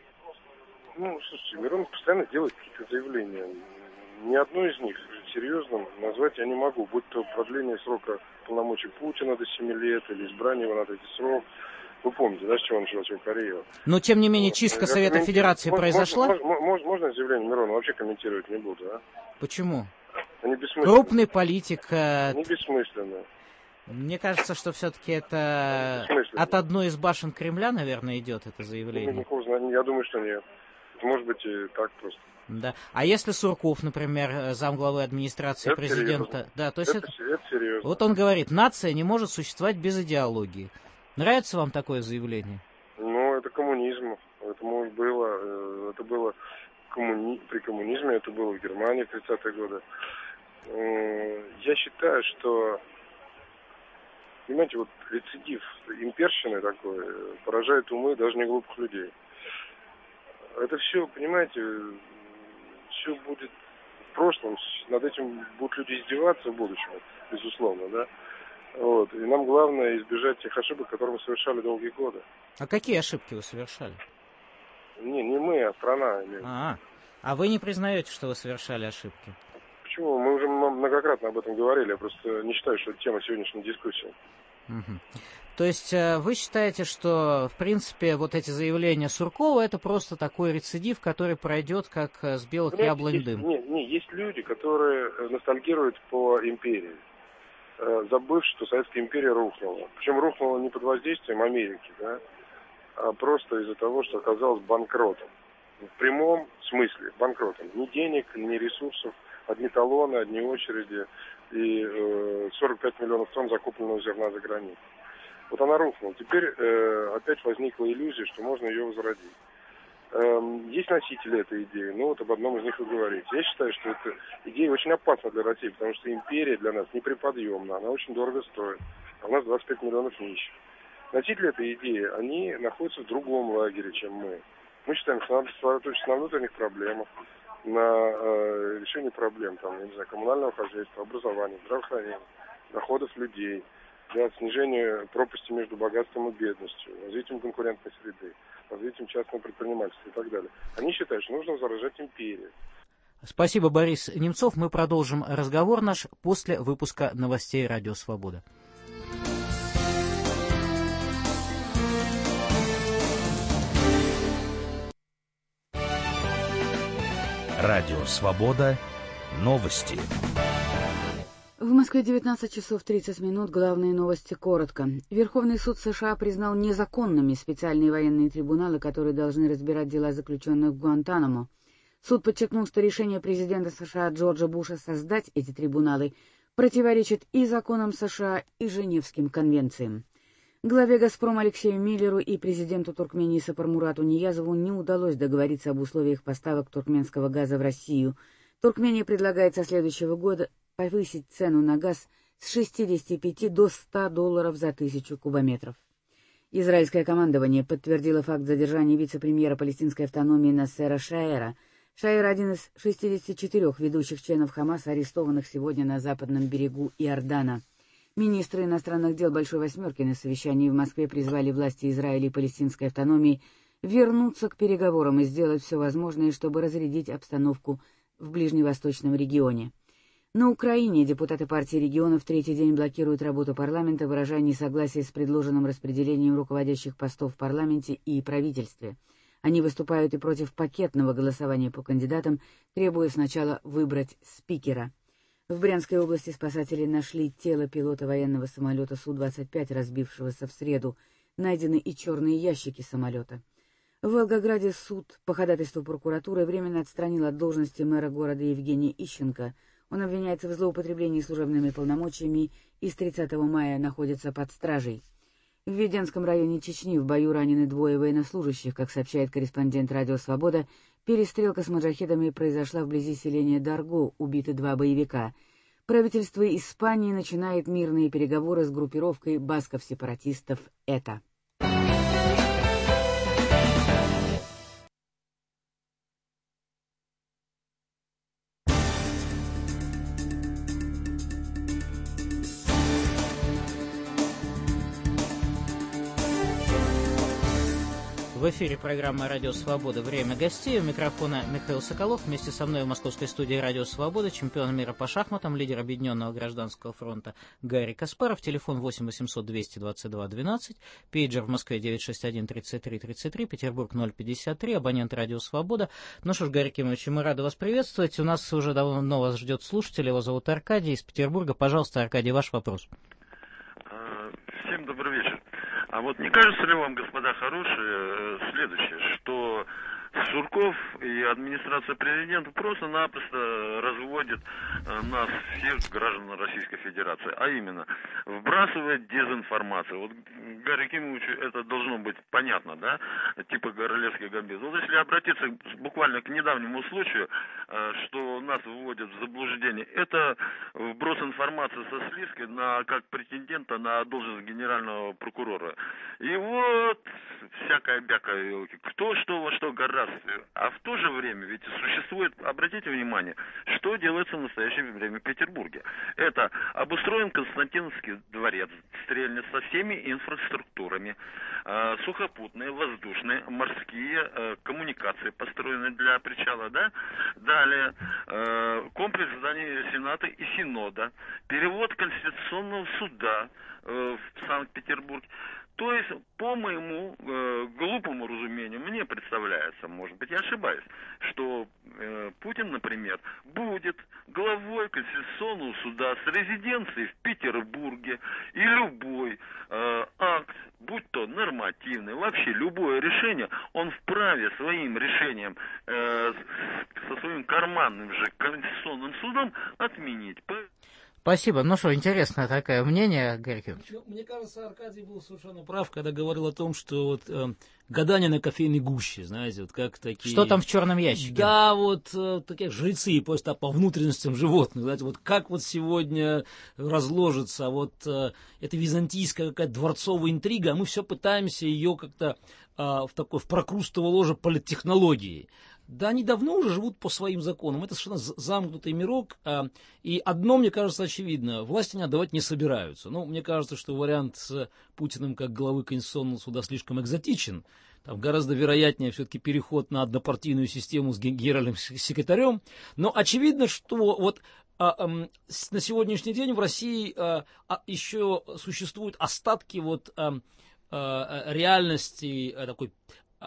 Ну, слушайте, Миронов постоянно делает какие-то заявления. Ни одно из них серьезным назвать я не могу, будь то продление срока полномочий Путина до семи лет или избрание его на третий срок. Вы помните, да, с чего началась его карьера? Но, тем не менее, чистка Совета коммен... Федерации можно, произошла? Можно, можно, можно заявление Миронова вообще комментировать не буду, а? Почему? Они бессмысленны. Крупный политик. Э... Не бессмысленно. Мне кажется, что все-таки это от одной из башен Кремля, наверное, идет это заявление. Ну, я думаю, что нет. Это может быть и так просто. Да. А если Сурков, например, замглавы администрации это президента... Серьезно. Да, то есть это, это... это серьезно. Вот он говорит, нация не может существовать без идеологии. Нравится вам такое заявление? Ну, это коммунизм. Это было, это было коммуни... при коммунизме, это было в Германии в тридцатые годы. Я считаю, что, понимаете, вот рецидив имперщины такой поражает умы даже не глупых людей. Это все, понимаете, все будет в прошлом, над этим будут люди издеваться в будущем, безусловно, да. Вот. И нам главное избежать тех ошибок, которые мы совершали долгие годы. А какие ошибки вы совершали? Не, не мы, а страна. А, а вы не признаете, что вы совершали ошибки? Почему? Мы уже многократно об этом говорили, я просто не считаю, что это тема сегодняшней дискуссии. Угу. То есть вы считаете, что, в принципе, вот эти заявления Суркова, это просто такой рецидив, который пройдет, как с белых Понимаете, яблонь есть, дым? Нет, нет, есть люди, которые ностальгируют по империи, забыв, что Советская империя рухнула. Причем рухнула не под воздействием Америки, да, а просто из-за того, что оказалась банкротом. В прямом смысле банкротом. Ни денег, ни ресурсов, одни талоны, одни очереди и э, сорок пять миллионов тонн закупленного зерна за границей. Вот она рухнула. Теперь э, опять возникла иллюзия, что можно ее возродить. Эм, есть носители этой идеи, ну вот об одном из них вы говорите. Я считаю, что эта идея очень опасна для России, потому что империя для нас неприподъемна, она очень дорого стоит. А у нас двадцать пять миллионов нищих. Носители этой идеи, они находятся в другом лагере, чем мы. Мы считаем, что надо сосредоточиться на внутренних проблемах, на э, решении проблем, там, я не знаю, коммунального хозяйства, образования, здравоохранения, доходов людей, для снижения пропасти между богатством и бедностью, развитием конкурентной среды, развитием частного предпринимательства и так далее. Они считают, что нужно заражать империю. Спасибо, Борис Немцов. Мы продолжим разговор наш после выпуска новостей «Радио Свобода». Радио Свобода. Новости. В Москве девятнадцать часов тридцать минут. Главные новости коротко. Верховный суд США признал незаконными специальные военные трибуналы, которые должны разбирать дела заключенных в Гуантанамо. Суд подчеркнул, что решение президента США Джорджа Буша создать эти трибуналы противоречит и законам США, и Женевским конвенциям. Главе «Газпрома» Алексею Миллеру и президенту Туркмении Сапармурату Ниязову не удалось договориться об условиях поставок туркменского газа в Россию. Туркмения предлагает со следующего года повысить цену на газ с шестидесяти пяти до ста долларов за тысячу кубометров. Израильское командование подтвердило факт задержания вице-премьера палестинской автономии Нассера Шаэра. Шаэр — один из шестидесяти четырёх ведущих членов Хамаса, арестованных сегодня на западном берегу Иордана. Министры иностранных дел Большой Восьмерки на совещании в Москве призвали власти Израиля и палестинской автономии вернуться к переговорам и сделать все возможное, чтобы разрядить обстановку в ближневосточном регионе. На Украине депутаты партии регионов третий день блокируют работу парламента, выражая несогласие с предложенным распределением руководящих постов в парламенте и правительстве. Они выступают и против пакетного голосования по кандидатам, требуя сначала выбрать спикера. В Брянской области спасатели нашли тело пилота военного самолета Су двадцать пять, разбившегося в среду. Найдены и черные ящики самолета. В Волгограде суд по ходатайству прокуратуры временно отстранил от должности мэра города Евгения Ищенко. Он обвиняется в злоупотреблении служебными полномочиями и с тридцатого мая находится под стражей. В Веденском районе Чечни в бою ранены двое военнослужащих. Как сообщает корреспондент «Радио Свобода», перестрелка с маджахедами произошла вблизи селения Дарго, убиты два боевика. Правительство Испании начинает мирные переговоры с группировкой басков-сепаратистов «Эта». В эфире программа «Радио Свобода». Время гостей. У микрофона Михаил Соколов. Вместе со мной в московской студии «Радио Свобода» чемпион мира по шахматам, лидер Объединенного гражданского фронта Гарри Каспаров. Телефон восемь восемьсот двести двадцать два двенадцать. Пейджер в Москве девять шесть один тридцать три тридцать три. Петербург ноль пятьдесят три. Абонент «Радио Свобода». Ну что ж, Гарри Кимович, мы рады вас приветствовать. У нас уже давно вас ждет слушатель. Его зовут Аркадий из Петербурга. Пожалуйста, Аркадий, ваш вопрос. Всем добрый вечер. А вот не кажется ли вам, господа хорошие, следующее, что Сурков и администрация президента просто-напросто разводят нас, всех граждан Российской Федерации, а именно вбрасывает дезинформацию. Вот Гарри Кимовичу это должно быть понятно, да, типа королевский гамбит. Вот если обратиться буквально к недавнему случаю, что нас вводят в заблуждение, это вброс информации со Слизкой на, как претендента на должность генерального прокурора. И вот всякая бякая, кто что во что гораздо. А в то же время ведь существует, обратите внимание, что делается в настоящее время в Петербурге. Это обустроен Константиновский дворец, стрельня со всеми инфраструктурами, э, сухопутные, воздушные, морские э, коммуникации построены для причала, да? Далее э, комплекс зданий Сената и Синода, перевод Конституционного суда э, в Санкт-Петербург. То есть, по моему э, глупому разумению, мне представляется, может быть, я ошибаюсь, что э, Путин, например, будет главой Конституционного суда с резиденцией в Петербурге, и любой э, акт, будь то нормативный, вообще любое решение, он вправе своим решением, э, со своим карманным же Конституционным судом отменить. Спасибо. Ну что, интересное такое мнение, Гарькин. Мне кажется, Аркадий был совершенно прав, когда говорил о том, что вот э, гадание на кофейной гуще, знаете, вот как такие... Что там в черном ящике? Да, вот э, такие жрецы просто по внутренностям животных, знаете, вот как вот сегодня разложится вот э, эта византийская какая-то дворцовая интрига, а мы все пытаемся ее как-то э, в такой, в прокрустово ложе политтехнологии. Да, они давно уже живут по своим законам. Это совершенно замкнутый мирок. А, и одно, мне кажется, очевидно. Власти они отдавать не собираются. Ну, мне кажется, что вариант с Путиным как главы Конституционного суда слишком экзотичен. Там гораздо вероятнее все-таки переход на однопартийную систему с генеральным секретарем. Но очевидно, что вот а, а, на сегодняшний день в России а, а, еще существуют остатки вот, а, а, реальности а, такой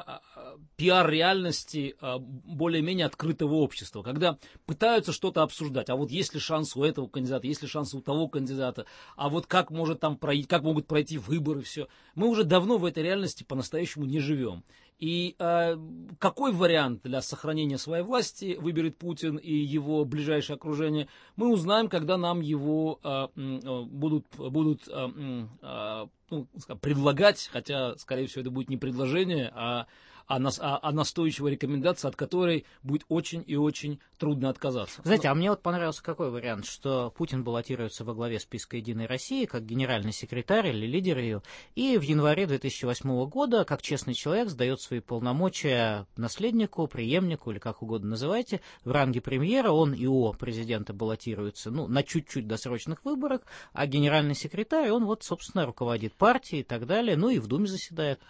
пиар-реальности более-менее открытого общества, когда пытаются что-то обсуждать, а вот есть ли шанс у этого кандидата, есть ли шанс у того кандидата, а вот как, может там пройти, как могут пройти выборы, все. Мы уже давно в этой реальности по-настоящему не живем. И э, какой вариант для сохранения своей власти выберет Путин и его ближайшее окружение, мы узнаем, когда нам его э, э, будут, будут э, э, ну, предлагать, хотя, скорее всего, это будет не предложение, а, а, нас, а, а настойчивая рекомендация, от которой будет очень и очень трудно отказаться. Знаете, а мне вот понравился какой вариант, что Путин баллотируется во главе списка «Единой России» как генеральный секретарь или лидер ее, и в январе две тысячи восьмого года, как честный человек, сдает свои полномочия наследнику, преемнику, или как угодно называйте, в ранге премьера. Он и о президента баллотируется, ну, на чуть-чуть досрочных выборах, а генеральный секретарь, он вот, собственно, руководит партией и так далее, ну и в Думе заседает.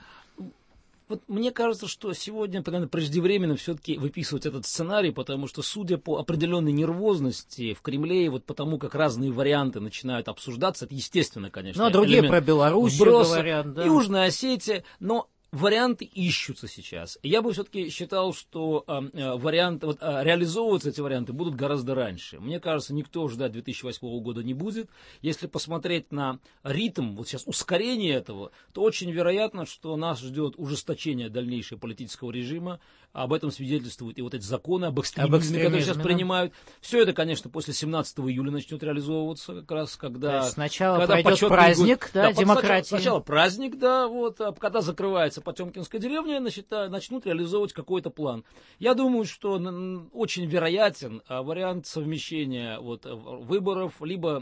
Вот мне кажется, что сегодня, наверное, преждевременно все-таки выписывать этот сценарий, потому что, судя по определенной нервозности в Кремле, и вот потому как разные варианты начинают обсуждаться, это естественно, конечно. Ну, а другие про Белоруссию говорят, да. Южная Осетия, но варианты ищутся сейчас. Я бы все-таки считал, что э, варианты, вот, э, реализовываться эти варианты будут гораздо раньше. Мне кажется, никто ждать две тысячи восьмого года не будет. Если посмотреть на ритм, вот сейчас ускорение этого, то очень вероятно, что нас ждет ужесточение дальнейшего политического режима. Об этом свидетельствуют и вот эти законы об экстремизме, об экстремизме которые сейчас да. принимают. Все это, конечно, после семнадцатого июля начнет реализовываться, как раз когда... Сначала когда пройдет праздник, да, да, демократии. Сначала, сначала праздник, да, вот, а когда закрывается Потемкинская деревня, значит, начнут реализовывать какой-то план. Я думаю, что очень вероятен вариант совмещения вот, выборов либо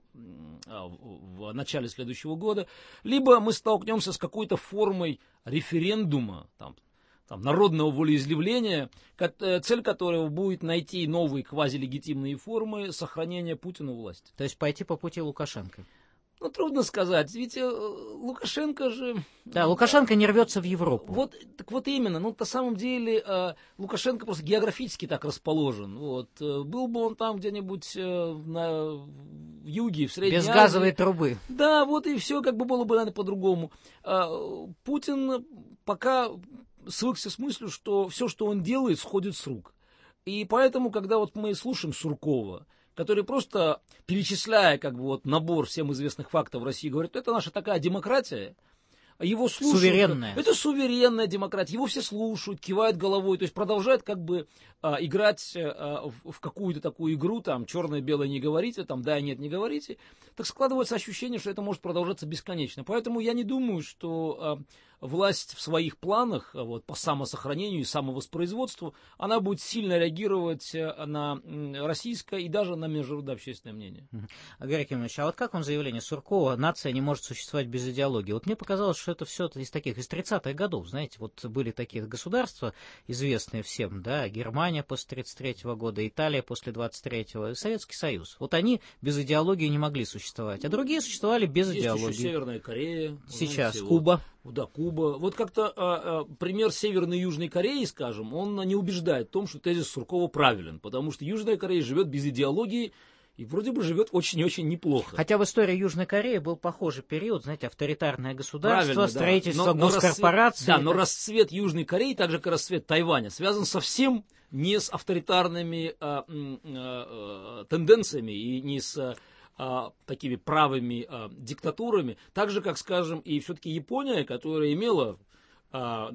в начале следующего года, либо мы столкнемся с какой-то формой референдума, там, там, народного волеизъявления, цель которого будет найти новые квазилегитимные формы сохранения Путина у власти. То есть пойти по пути Лукашенко? Ну, трудно сказать, ведь Лукашенко же... Да, Лукашенко не рвется в Европу. Вот, так вот именно, ну, на самом деле Лукашенко просто географически так расположен. Вот. Был бы он там где-нибудь на в юге, в Средней Азии. Без газовой трубы. Да, вот и все как бы было бы, наверное, по-другому. Путин пока свыкся с мыслью, что все, что он делает, сходит с рук. И поэтому, когда вот мы слушаем Суркова, который просто, перечисляя как бы вот набор всем известных фактов в России, говорит, это наша такая демократия, его слушают. Суверенная. Это суверенная демократия, его все слушают, кивают головой, то есть продолжают как бы а, играть а, в, в какую-то такую игру, там, черное-белое не говорите, там, да, нет, не говорите. Так складывается ощущение, что это может продолжаться бесконечно. Поэтому я не думаю, что а, власть в своих планах вот, по самосохранению и самовоспроизводству, она будет сильно реагировать на российское и даже на международное общественное мнение. Гарри Кимович, а вот как вам заявление Суркова, нация не может существовать без идеологии? Вот мне показалось, что это все из таких, из тридцатых годов, знаете, вот были такие государства, известные всем, да, Германия после тридцать третьего года, Италия после двадцать третьего, Советский Союз. Вот они без идеологии не могли существовать, а другие существовали без Есть идеологии. Еще Северная Корея. Сейчас знаете, Куба. Вот, да, Куба. Вот как-то а, а, пример Северной и Южной Кореи, скажем, он не убеждает в том, что тезис Суркова правилен, потому что Южная Корея живет без идеологии, и вроде бы живет очень и очень неплохо. Хотя в истории Южной Кореи был похожий период, знаете, авторитарное государство, правильно, строительство да. но, госкорпораций. Но расцвет, да, но расцвет Южной Кореи, так же как расцвет Тайваня, связан совсем не с авторитарными а, а, а, тенденциями и не с а, такими правыми а, диктатурами, так же, как, скажем, и все-таки Япония, которая имела в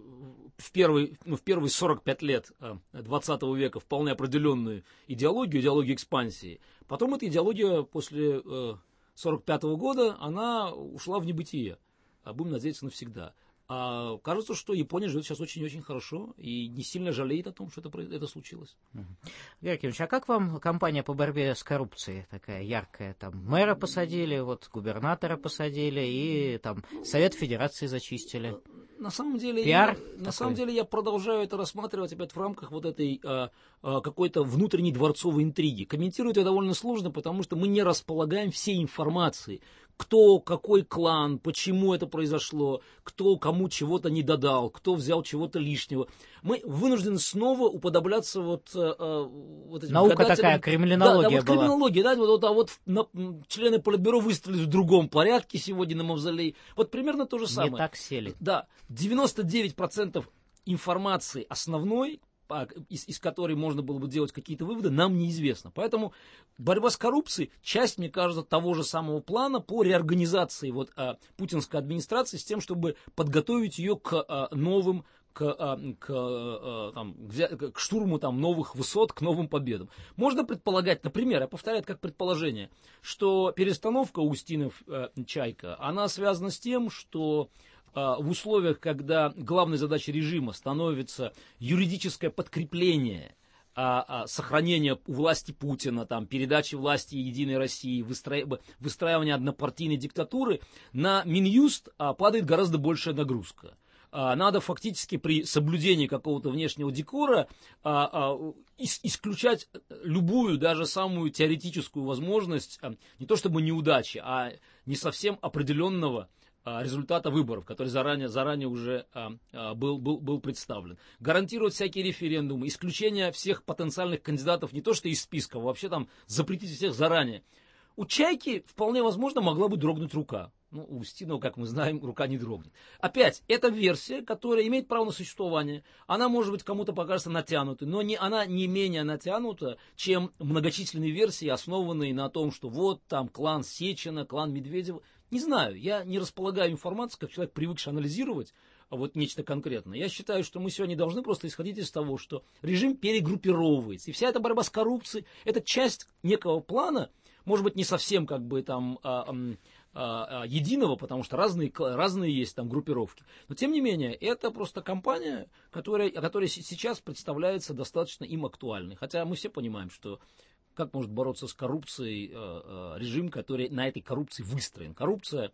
первые, ну, в первые сорок пять лет двадцатого века вполне определенную идеологию, идеологию экспансии. Потом эта идеология после сорок пятого года, она ушла в небытие. Будем надеяться, навсегда. А кажется, что Япония живет сейчас очень-очень хорошо и не сильно жалеет о том, что это, это случилось. Георгий Кимович, а как вам кампания по борьбе с коррупцией такая яркая? Там мэра посадили, вот губернатора посадили и там Совет Федерации зачистили. На самом деле, Пиар я, на самом деле я продолжаю это рассматривать опять в рамках вот этой а, а, какой-то внутренней дворцовой интриги. Комментировать это довольно сложно, потому что мы не располагаем всей информацией. Кто, какой клан, почему это произошло, кто кому чего-то не додал, кто взял чего-то лишнего. Мы вынуждены снова уподобляться вот, э, вот этим наука гадателям. Такая, криминология да, да, вот была. Криминология, да, вот, а вот на, члены Политбюро выстроились в другом порядке сегодня на Мавзолей. Вот примерно то же самое. Не так сели. Да, девяносто девять процентов информации основной, Из, из которой можно было бы делать какие-то выводы, нам неизвестно. Поэтому борьба с коррупцией – часть, мне кажется, того же самого плана по реорганизации вот, а, путинской администрации с тем, чтобы подготовить ее к а, новым, к, а, к, а, там, к, к штурму там, новых высот, к новым победам. Можно предполагать, например, я повторяю это как предположение, что перестановка Устинов-Чайка, она связана с тем, что в условиях, когда главной задачей режима становится юридическое подкрепление, а, а, сохранение у власти Путина, там, передачи власти Единой России, выстра... выстраивание однопартийной диктатуры, на Минюст а, падает гораздо большая нагрузка. А, надо фактически при соблюдении какого-то внешнего декора а, а, ис- исключать любую, даже самую теоретическую возможность, а, не то чтобы неудачи, а не совсем определенного результата выборов, который заранее, заранее уже а, а, был, был, был представлен. Гарантировать всякие референдумы, исключение всех потенциальных кандидатов не то что из списка, а вообще там запретить всех заранее. У Чайки вполне возможно могла бы дрогнуть рука. Ну, у Устинова, как мы знаем, рука не дрогнет. Опять, это версия, которая имеет право на существование. Она, может быть, кому-то покажется натянутой, но не, она не менее натянута, чем многочисленные версии, основанные на том, что вот там клан Сечина, клан Медведева. Не знаю, я не располагаю информацией, как человек, привыкший анализировать вот нечто конкретное. Я считаю, что мы сегодня должны просто исходить из того, что режим перегруппировывается. И вся эта борьба с коррупцией – это часть некого плана, может быть, не совсем как бы там а, а, а, единого, потому что разные, разные есть там группировки. Но, тем не менее, это просто кампания, которая, которая сейчас представляется достаточно им актуальной. Хотя мы все понимаем, что как может бороться с коррупцией э, э, режим, который на этой коррупции выстроен. Коррупция...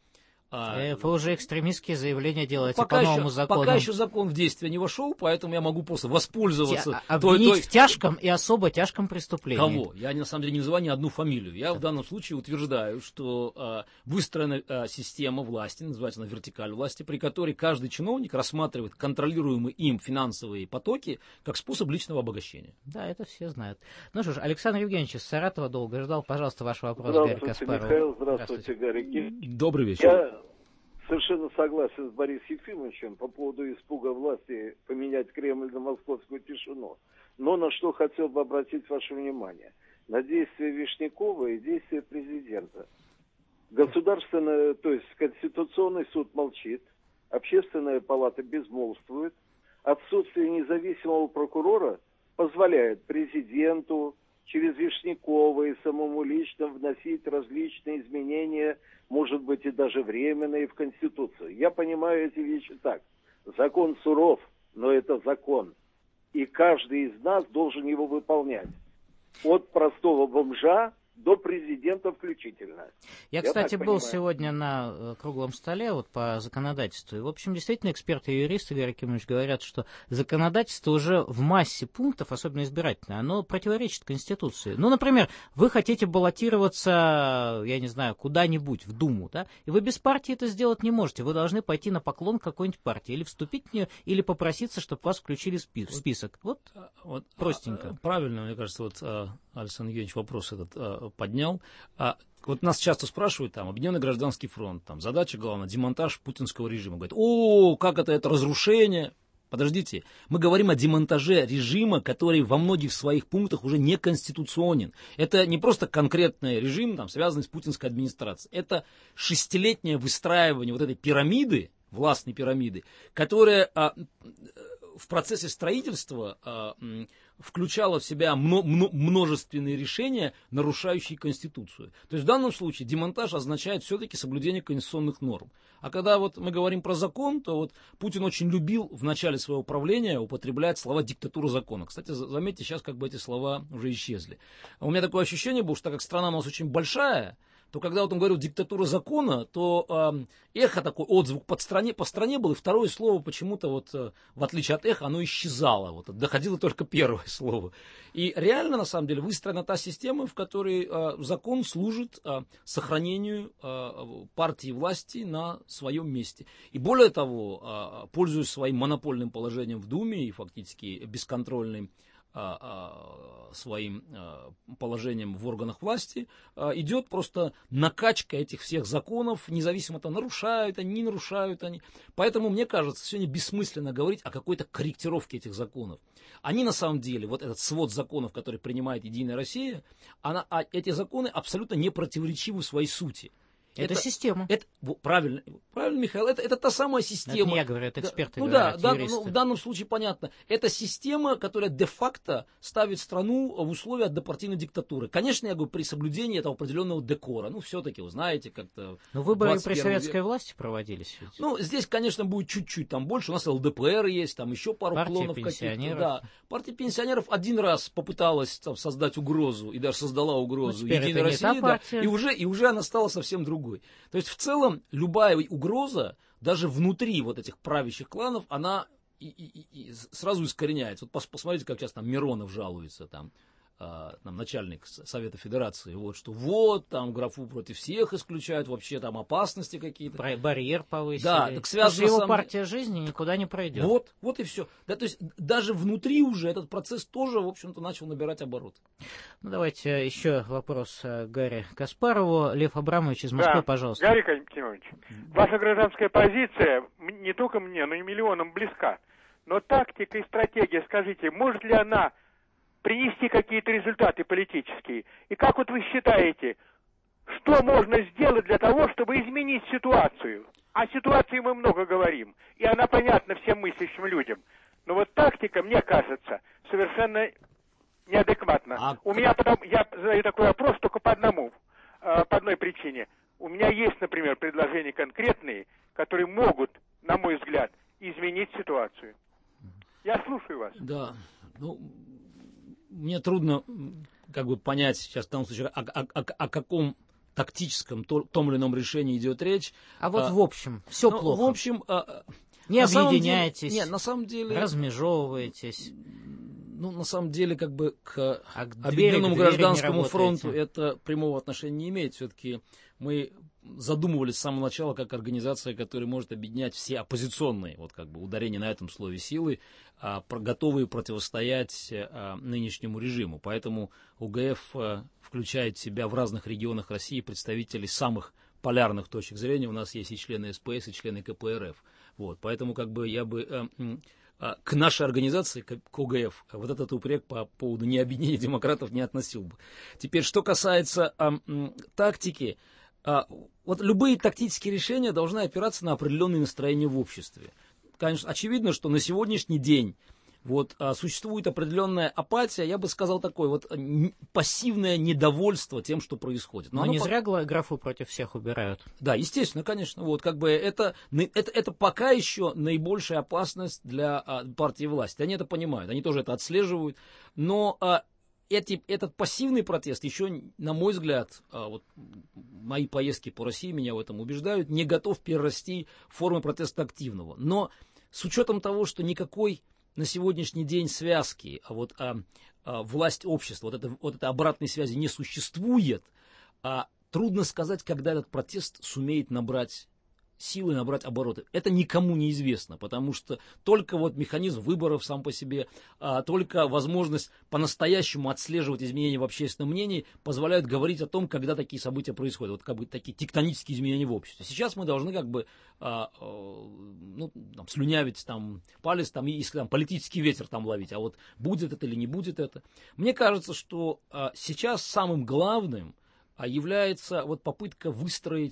Э, Вы уже экстремистские заявления делаете пока по новому еще, закону. Пока еще закон в действие не вошел, поэтому я могу просто воспользоваться... Те, обвинить той, той... в тяжком и особо тяжком преступлении. Кого? Я на самом деле не называю ни одну фамилию. Я в данном случае утверждаю, что э, выстроена э, система власти, называется она вертикаль власти, при которой каждый чиновник рассматривает контролируемые им финансовые потоки как способ личного обогащения. Да, это все знают. Ну что ж, Александр Евгеньевич из Саратова долго ждал. Пожалуйста, ваш вопрос, Гарри Каспаров. Михаил, здравствуйте, Гарри. Добрый вечер. Я совершенно согласен с Борисом Ефимовичем по поводу испуга власти поменять Кремль на московскую тишину. Но на что хотел бы обратить ваше внимание. На действия Вишнякова и действия президента. Государственное, то есть Конституционный суд молчит, Общественная палата безмолвствует, отсутствие независимого прокурора позволяет президенту через Вишнякова и самому лично вносить различные изменения, может быть, и даже временные, в Конституцию. Я понимаю эти вещи так. Закон суров, но это закон. И каждый из нас должен его выполнять. От простого бомжа до президента включительно. Я, Я кстати, был понимаю. сегодня на э, круглом столе вот по законодательству. И, в общем, действительно, эксперты и юристы, Гарри Кимович, говорят, что законодательство уже в массе пунктов, особенно избирательное, оно противоречит Конституции. Ну, например, вы хотите баллотироваться, я не знаю, куда-нибудь, в Думу, да, и вы без партии это сделать не можете. Вы должны пойти на поклон к какой-нибудь партии, или вступить в нее, или попроситься, чтобы вас включили в список. Вот, вот простенько. Правильно, мне кажется, вот Александр Евгеньевич вопрос этот поднял. А, вот нас часто спрашивают, там, Объединенный гражданский фронт, там, задача главная, демонтаж путинского режима. Говорят, о, как это, это разрушение. Подождите, мы говорим о демонтаже режима, который во многих своих пунктах уже не конституционен. Это не просто конкретный режим, там, связанный с путинской администрацией. Это шестилетнее выстраивание вот этой пирамиды властной пирамиды, которая а, в процессе строительства а, включала в себя множественные решения, нарушающие Конституцию. То есть в данном случае демонтаж означает все-таки соблюдение конституционных норм. А когда вот мы говорим про закон, то вот Путин очень любил в начале своего правления употреблять слова «диктатура закона». Кстати, заметьте, сейчас как бы эти слова уже исчезли. У меня такое ощущение было, что так как страна у нас очень большая, то когда вот он говорил «диктатура закона», то э, эхо, такой отзвук под стране, по стране был, и второе слово почему-то, вот, э, в отличие от эха, оно исчезало, вот, доходило только первое слово. И реально, на самом деле, выстроена та система, в которой э, закон служит э, сохранению э, партии власти на своем месте. И более того, э, пользуясь своим монопольным положением в Думе и фактически бесконтрольным своим положением в органах власти, идет просто накачка этих всех законов, независимо от того, нарушают они, не нарушают они. Поэтому, мне кажется, сегодня бессмысленно говорить о какой-то корректировке этих законов. Они на самом деле, вот этот свод законов, который принимает Единая Россия, она, а эти законы абсолютно не противоречивы в своей сути. Это, это система. Это, правильно, правильно, Михаил, это, это та самая система. Это не я говорю, это эксперты да, говорят, ну, да, юристы. Да, ну, в данном случае понятно. Это система, которая де-факто ставит страну в условия однопартийной диктатуры. Конечно, я говорю, при соблюдении этого определенного декора. Ну, все-таки, вы знаете, как-то... Но выборы при советской век... власти проводились. Ведь. Ну, здесь, конечно, будет чуть-чуть там больше. У нас эл дэ пэ эр есть, там еще пару партия клонов каких-то. Да. Партия пенсионеров один раз попыталась там создать угрозу, и даже создала угрозу ну, Единой России, да, и, уже, и уже она стала совсем другой. То есть, в В целом, любая угроза, даже внутри вот этих правящих кланов, она и, и, и сразу искореняется. Вот посмотрите, как сейчас там Миронов жалуется, там, э, там начальник Совета Федерации, вот, что вот, там, графу против всех исключают, вообще там опасности какие-то. Барьер повысили. Да, так связано его сам... партия жизни никуда не пройдет. Вот, вот и все. Да, то есть, даже внутри уже этот процесс тоже, в общем-то, начал набирать обороты. Ну, давайте еще вопрос Гарри Каспарову. Лев Абрамович из Москвы, да. Пожалуйста. Гарри Кимович, ваша гражданская позиция не только мне, но и миллионам близка. Но тактика и стратегия, скажите, может ли она принести какие-то результаты политические? И как вот вы считаете, что можно сделать для того, чтобы изменить ситуацию? О ситуации мы много говорим, и она понятна всем мыслящим людям. Но вот тактика, мне кажется, совершенно неадекватна. А... У меня потом, я задаю такой вопрос только по одному, по одной причине. У меня есть, например, предложения конкретные, которые могут, на мой взгляд, изменить ситуацию. Я слушаю вас. Да, ну, мне трудно как бы понять сейчас в данном случае, о, о, о, о каком тактическом то, том или ином решении идет речь. А вот а, в общем, все ну, плохо. В общем, а, не объединяйтесь, деле, нет, на самом деле, размежевываетесь. Ну, на самом деле, как бы к а к Объединенному гражданскому фронту это прямого отношения не имеет. Все-таки мы задумывались с самого начала как организация, которая может объединять все оппозиционные, вот как бы ударение на этом слове, силы, а, про, готовые противостоять а, нынешнему режиму. Поэтому о гэ эф а, включает в себя в разных регионах России представителей самых полярных точек зрения. У нас есть и члены эс пэ эс, и члены ка пэ эр эф. Вот, поэтому как бы я бы... А, а, к нашей организации, к о гэ эф, вот этот упрек по поводу необъединения демократов не относил бы. Теперь, что касается а, м, тактики, а, вот любые тактические решения должны опираться на определенные настроения в обществе. Конечно, очевидно, что на сегодняшний день вот, а, существует определенная апатия, я бы сказал такое, вот н- пассивное недовольство тем, что происходит. Но, Но не по... зря графу против всех убирают. Да, естественно, конечно. Вот, как бы это, это, это пока еще наибольшая опасность для а, партии власти. Они это понимают, они тоже это отслеживают. Но а, эти, этот пассивный протест еще, на мой взгляд, а, вот, мои поездки по России меня в этом убеждают, не готов перерасти в формы протеста активного. Но с учетом того, что никакой на сегодняшний день связки, а вот а, а, власть общества, вот, это, вот этой обратной связи не существует, а, трудно сказать, когда этот протест сумеет набрать силы, набрать обороты. Это никому не известно, потому что только вот механизм выборов сам по себе, а, только возможность по-настоящему отслеживать изменения в общественном мнении позволяют говорить о том, когда такие события происходят, вот как бы такие тектонические изменения в обществе. Сейчас мы должны как бы а, а, ну, там, слюнявить там, палец там, и там, политический ветер там ловить, а вот будет это или не будет это. Мне кажется, что а, сейчас самым главным а, является вот попытка выстроить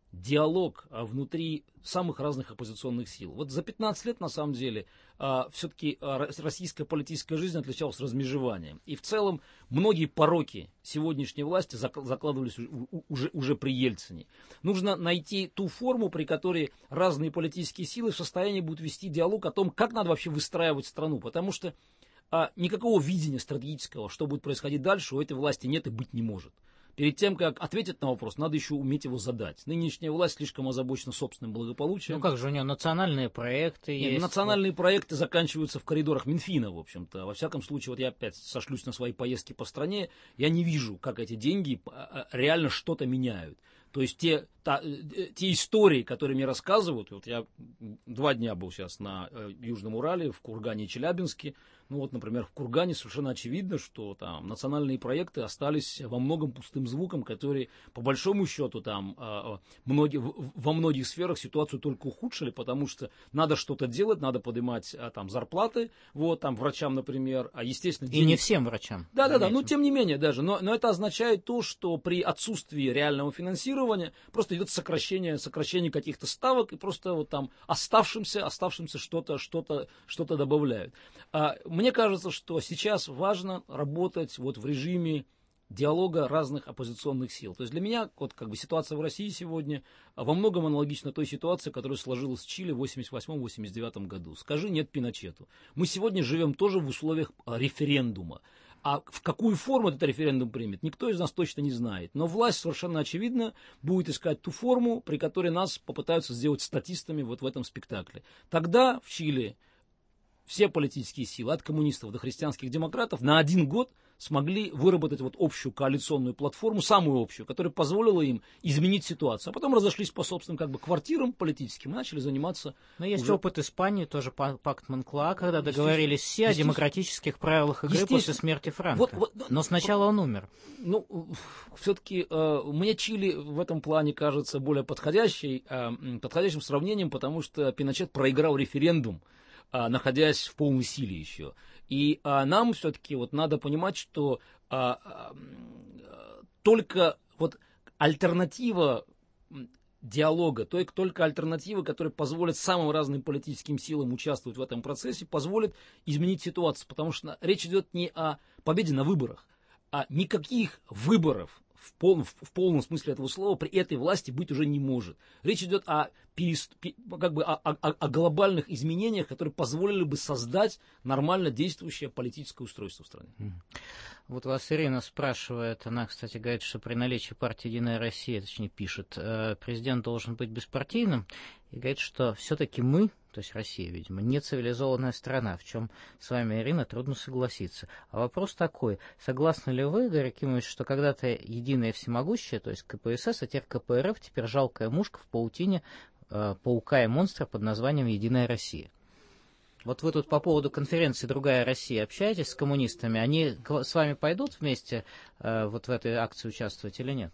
диалог внутри самых разных оппозиционных сил. Вот за пятнадцать лет, на самом деле, все-таки российская политическая жизнь отличалась размежеванием. И в целом многие пороки сегодняшней власти закладывались уже, уже при Ельцине. Нужно найти ту форму, при которой разные политические силы в состоянии будут вести диалог о том, как надо вообще выстраивать страну. Потому что никакого видения стратегического, что будет происходить дальше, у этой власти нет и быть не может. Перед тем, как ответить на вопрос, надо еще уметь его задать. Нынешняя власть слишком озабочена собственным благополучием. Ну как же, у нее национальные проекты Нет, есть. Национальные проекты заканчиваются в коридорах Минфина, в общем-то. Во всяком случае, вот я опять сошлюсь на свои поездки по стране, я не вижу, как эти деньги реально что-то меняют. То есть те, та, те истории, которые мне рассказывают, вот я два дня был сейчас на э, Южном Урале, в Кургане и Челябинске. Ну вот, например, в Кургане совершенно очевидно, что там национальные проекты остались во многом пустым звуком, которые по большому счету там э, многие, в, во многих сферах ситуацию только ухудшили, потому что надо что-то делать, надо поднимать э, там зарплаты, вот там врачам, например, а естественно... И денег... не всем врачам. Да-да-да, но тем не менее даже, но, но это означает то, что при отсутствии реального финансирования просто идет сокращение, сокращение каких-то ставок, и просто вот там оставшимся, оставшимся что-то, что-то, что-то добавляют. А, мне кажется, что сейчас важно работать вот в режиме диалога разных оппозиционных сил. То есть для меня вот как бы ситуация в России сегодня во многом аналогична той ситуации, которая сложилась в Чили в восемьдесят восьмом — восемьдесят девятом году. Скажи нет Пиночету. Мы сегодня живем тоже в условиях референдума. А в какую форму этот референдум примет, никто из нас точно не знает. Но власть совершенно очевидно будет искать ту форму, при которой нас попытаются сделать статистами вот в этом спектакле. Тогда в Чили все политические силы, от коммунистов до христианских демократов, на один год смогли выработать вот общую коалиционную платформу, самую общую, которая позволила им изменить ситуацию. А потом разошлись по собственным как бы квартирам политическим и начали заниматься... Но есть уже... опыт Испании, тоже пакт Монклуа, когда договорились все о демократических правилах игры после смерти Франко. Вот, вот, но сначала он умер. Ну, все-таки э, мне Чили в этом плане кажется более подходящей, э, подходящим сравнением, потому что Пиночет проиграл референдум, находясь в полной силе еще. И а, нам все-таки вот надо понимать, что а, а, только вот альтернатива диалога, только альтернатива, которая позволит самым разным политическим силам участвовать в этом процессе, позволит изменить ситуацию. Потому что речь идет не о победе на выборах, а никаких выборов в полном, в полном смысле этого слова при этой власти быть уже не может. Речь идет о, как бы, о, о, о глобальных изменениях, которые позволили бы создать нормально действующее политическое устройство в стране. Вот вас Ирина спрашивает, она, кстати, говорит, что при наличии партии «Единая Россия», точнее пишет, президент должен быть беспартийным, и говорит, что все-таки мы, то есть Россия, видимо, не цивилизованная страна, в чем с вами, Ирина, трудно согласиться. А вопрос такой, согласны ли вы, Игорь Якимович, что когда-то единое всемогущее, то есть ка пэ эс эс, а теперь ка пэ эр эф, теперь жалкая мушка в паутине э, паука и монстра под названием «Единая Россия»? Вот вы тут по поводу конференции «Другая Россия» общаетесь с коммунистами, они с вами пойдут вместе э, вот в этой акции участвовать или нет?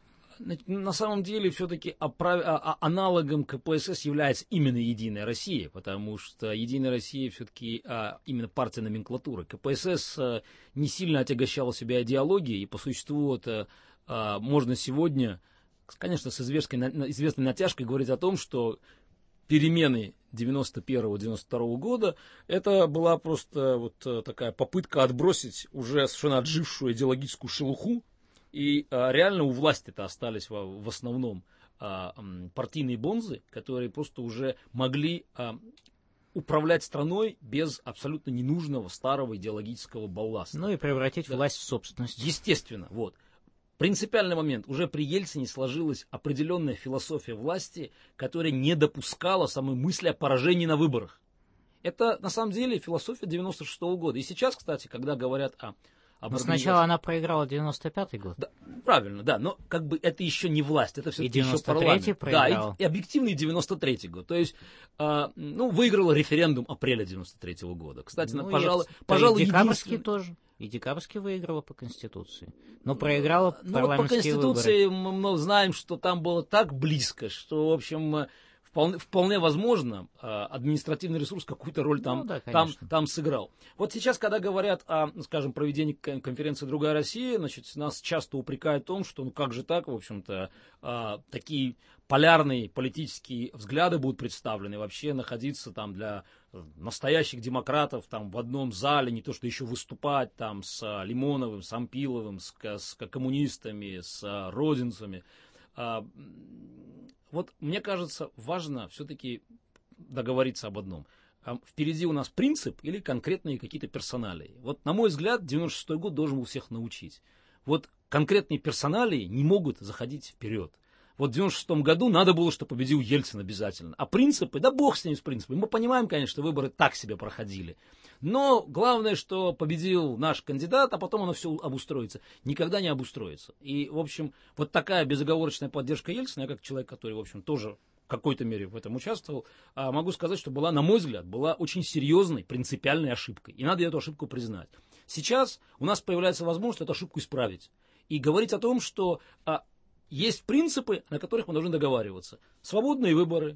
На самом деле, все-таки аналогом ка пэ эс эс является именно «Единая Россия», потому что «Единая Россия» все-таки именно партия номенклатуры. ка пэ эс эс не сильно отягощала себя идеологией, и по существу это можно сегодня, конечно, с известной, известной натяжкой говорить о том, что перемены девяносто первого — девяносто второго года это была просто вот такая попытка отбросить уже совершенно отжившую идеологическую шелуху. И а, реально у власти-то остались в, в основном а, партийные бонзы, которые просто уже могли а, управлять страной без абсолютно ненужного старого идеологического балласта. Ну и превратить да. власть в собственность. Естественно, вот. Принципиальный момент. Уже при Ельцине сложилась определенная философия власти, которая не допускала самой мысли о поражении на выборах. Это на самом деле философия девяносто шестого года. И сейчас, кстати, когда говорят о Но сначала она проиграла девяносто пятый год. Да, правильно, да, но как бы это еще не власть, это все-таки еще парламент. Проиграл. Да, и, и объективный девяносто третий год. То есть, э, ну, выиграла референдум апреля девяносто третьего года. Кстати, ну, пожалуй, и, пожалуй, и декабрьский единственный... тоже. И декабрьский выиграла по Конституции. Но проиграла ну, парламентские выборы. Ну, по Конституции выборы. мы знаем, что там было так близко, что, в общем, вполне, вполне возможно, административный ресурс какую-то роль там, ну, да, там, там сыграл. Вот сейчас, когда говорят о, скажем, проведении конференции «Другая Россия», значит, нас часто упрекают в том, что ну как же так, в общем-то, такие полярные политические взгляды будут представлены, вообще находиться там для настоящих демократов там в одном зале, не то что еще выступать там с Лимоновым, с Ампиловым, с, с коммунистами, с родинцами. Вот мне кажется, важно все-таки договориться об одном. Впереди у нас принцип или конкретные какие-то персоналии. Вот, на мой взгляд, девяносто шестой год должен был всех научить. Вот конкретные персоналии не могут заходить вперед. Вот в девяносто шестом году надо было, чтобы победил Ельцин обязательно. А принципы, да бог с ними с принципами. Мы понимаем, конечно, что выборы так себе проходили. Но главное, что победил наш кандидат, а потом оно все обустроится. Никогда не обустроится. И, в общем, вот такая безоговорочная поддержка Ельцина, я как человек, который, в общем, тоже в какой-то мере в этом участвовал, могу сказать, что была, на мой взгляд, была очень серьезной, принципиальной ошибкой. И надо эту ошибку признать. Сейчас у нас появляется возможность эту ошибку исправить. И говорить о том, что есть принципы, на которых мы должны договариваться. Свободные выборы,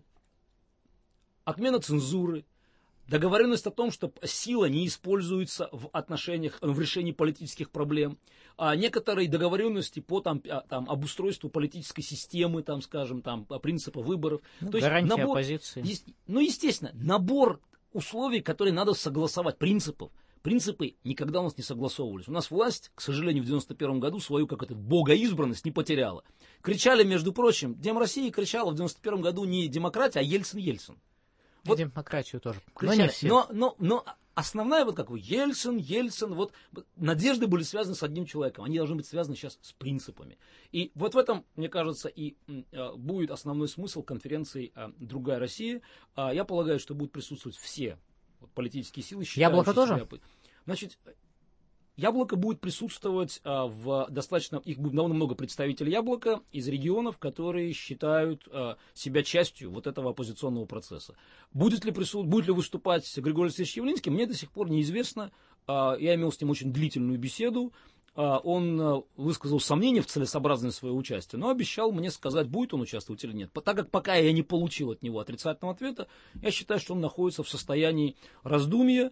отмена цензуры, договоренность о том, что сила не используется в отношениях, в решении политических проблем, а некоторые договоренности по там, там, обустройству политической системы, там, скажем, там, принципа выборов. Ну, То гарантия есть набор, оппозиции. Есть, ну, естественно, набор условий, которые надо согласовать, принципов. Принципы никогда у нас не согласовывались. У нас власть, к сожалению, в девяносто первом году свою, как это, богоизбранность не потеряла. Кричали, между прочим, Дем России кричала в девяносто первом году не демократия, а Ельцин-Ельцин. Вот, демократию тоже. Но, не все. Но, но, но основная вот как бы Ельцин, Ельцин, вот надежды были связаны с одним человеком. Они должны быть связаны сейчас с принципами. И вот в этом, мне кажется, и э, будет основной смысл конференции э, «Другая Россия». Э, я полагаю, что будут присутствовать все политические силы. Яблоко тоже? Себя... Значит, Яблоко будет присутствовать а, в достаточно, их будет довольно много представителей Яблока из регионов, которые считают а, себя частью вот этого оппозиционного процесса. Будет ли, прису... будет ли выступать Григорий Алексеевич Явлинский, мне до сих пор неизвестно. А, я имел с ним очень длительную беседу. А, он а, высказал сомнения в целесообразности своего участия, но обещал мне сказать, будет он участвовать или нет. Так как пока я не получил от него отрицательного ответа, я считаю, что он находится в состоянии раздумья.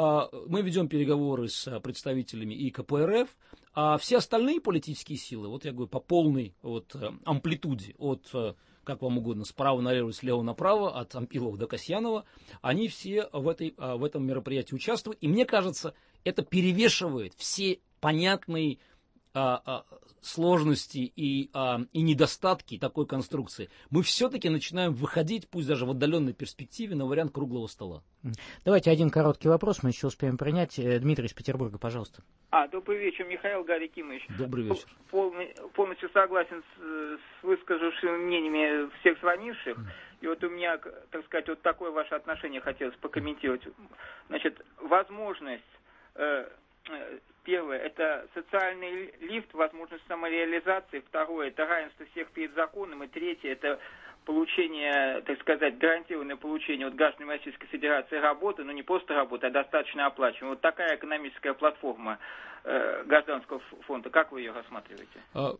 Мы ведем переговоры с представителями и ка пэ эр эф, а все остальные политические силы, вот я говорю, по полной вот, амплитуде, от, как вам угодно, справа налево, слева направо, от Ампилова до Касьянова, они все в, этой, в этом мероприятии участвуют. И мне кажется, это перевешивает все понятные а, а, сложности и, а, и недостатки такой конструкции. Мы все-таки начинаем выходить, пусть даже в отдаленной перспективе, на вариант круглого стола. Давайте один короткий вопрос, мы еще успеем принять. Дмитрий из Петербурга, пожалуйста. А, добрый вечер, Михаил Гарри Кимович. Добрый вечер. Полный, полностью согласен с, с высказавшими мнениями всех звонивших. И вот у меня, так сказать, вот такое ваше отношение хотелось покомментировать. Значит, возможность, э, первое, это социальный лифт, возможность самореализации. Второе, это равенство всех перед законом. И третье, это получение, так сказать, гарантированное получение от граждан Российской Федерации работы, но не просто работы, а достаточно оплачиваемой. Вот такая экономическая платформа э, гражданского фонда. Как вы ее рассматриваете? А,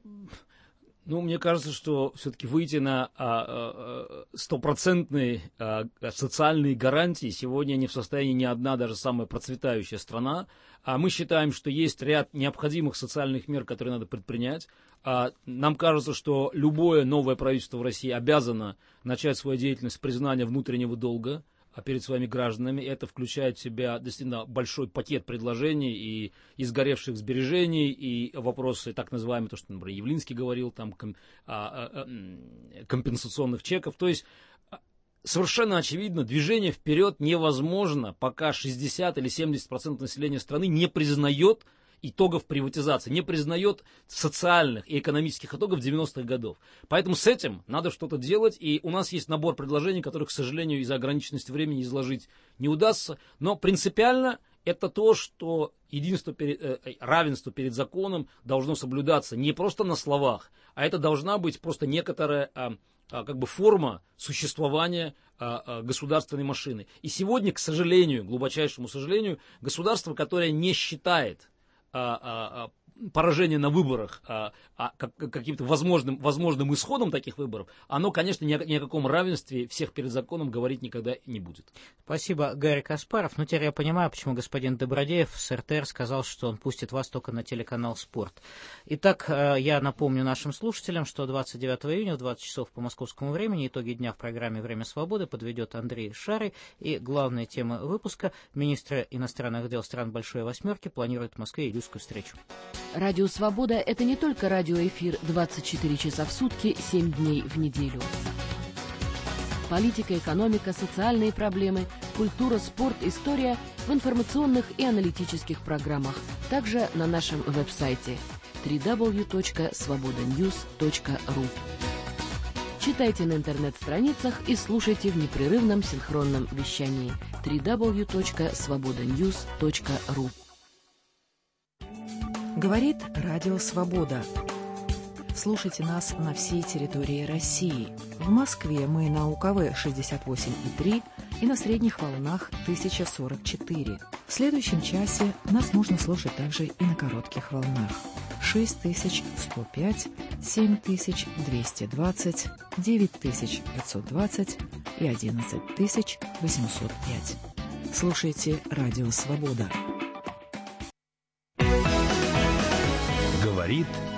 ну, мне кажется, что все-таки выйти на стопроцентные а, а, социальные гарантии сегодня не в состоянии ни одна, даже самая процветающая страна. А мы считаем, что есть ряд необходимых социальных мер, которые надо предпринять. А нам кажется, что любое новое правительство в России обязано начать свою деятельность с признания внутреннего долга перед своими гражданами. Это включает в себя действительно большой пакет предложений и изгоревших сбережений, и вопросы так называемые, то, что, например, Явлинский говорил, там, компенсационных чеков. То есть совершенно очевидно, движение вперед невозможно, пока шестьдесят или семьдесят процентов населения страны не признает итогов приватизации, не признает социальных и экономических итогов девяностых годов. Поэтому с этим надо что-то делать, и у нас есть набор предложений, которых, к сожалению, из-за ограниченности времени изложить не удастся, но принципиально это то, что единство перед, э, равенство перед законом должно соблюдаться не просто на словах, а это должна быть просто некоторая э, э, как бы форма существования э, э, государственной машины. И сегодня, к сожалению, глубочайшему сожалению, государство, которое не считает поражение на выборах а, а, как, каким-то возможным, возможным исходом таких выборов, оно, конечно, ни о, ни о каком равенстве всех перед законом говорить никогда не будет. Спасибо, Гарри Каспаров. Ну, теперь я понимаю, почему господин Добродеев с эр тэ эр сказал, что он пустит вас только на телеканал «Спорт». Итак, я напомню нашим слушателям, что двадцать девятого июня в двадцать часов по московскому времени итоги дня в программе «Время свободы» подведет Андрей Шарый. И главная тема выпуска — министры иностранных дел стран Большой Восьмерки планируют в Москве июльскую встречу. Радио «Свобода» — это не только радиоэфир двадцать четыре часа в сутки, семь дней в неделю. Политика, экономика, социальные проблемы, культура, спорт, история в информационных и аналитических программах. Также на нашем веб-сайте дабл ю дабл ю дабл ю точка свобода ньюс точка ру. Читайте на интернет-страницах и слушайте в непрерывном синхронном вещании дабл ю дабл ю дабл ю точка свобода ньюс точка ру. Говорит Радио Свобода. Слушайте нас на всей территории России. В Москве мы на У Ка В шестьдесят восемь и три и на средних волнах тысяча сорок четыре. В следующем часе нас можно слушать также и на коротких волнах. шесть тысяч сто пять, семь тысяч двести двадцать, девять тысяч пятьсот двадцать и одиннадцать тысяч восемьсот пять. Слушайте Радио Свобода. Говорит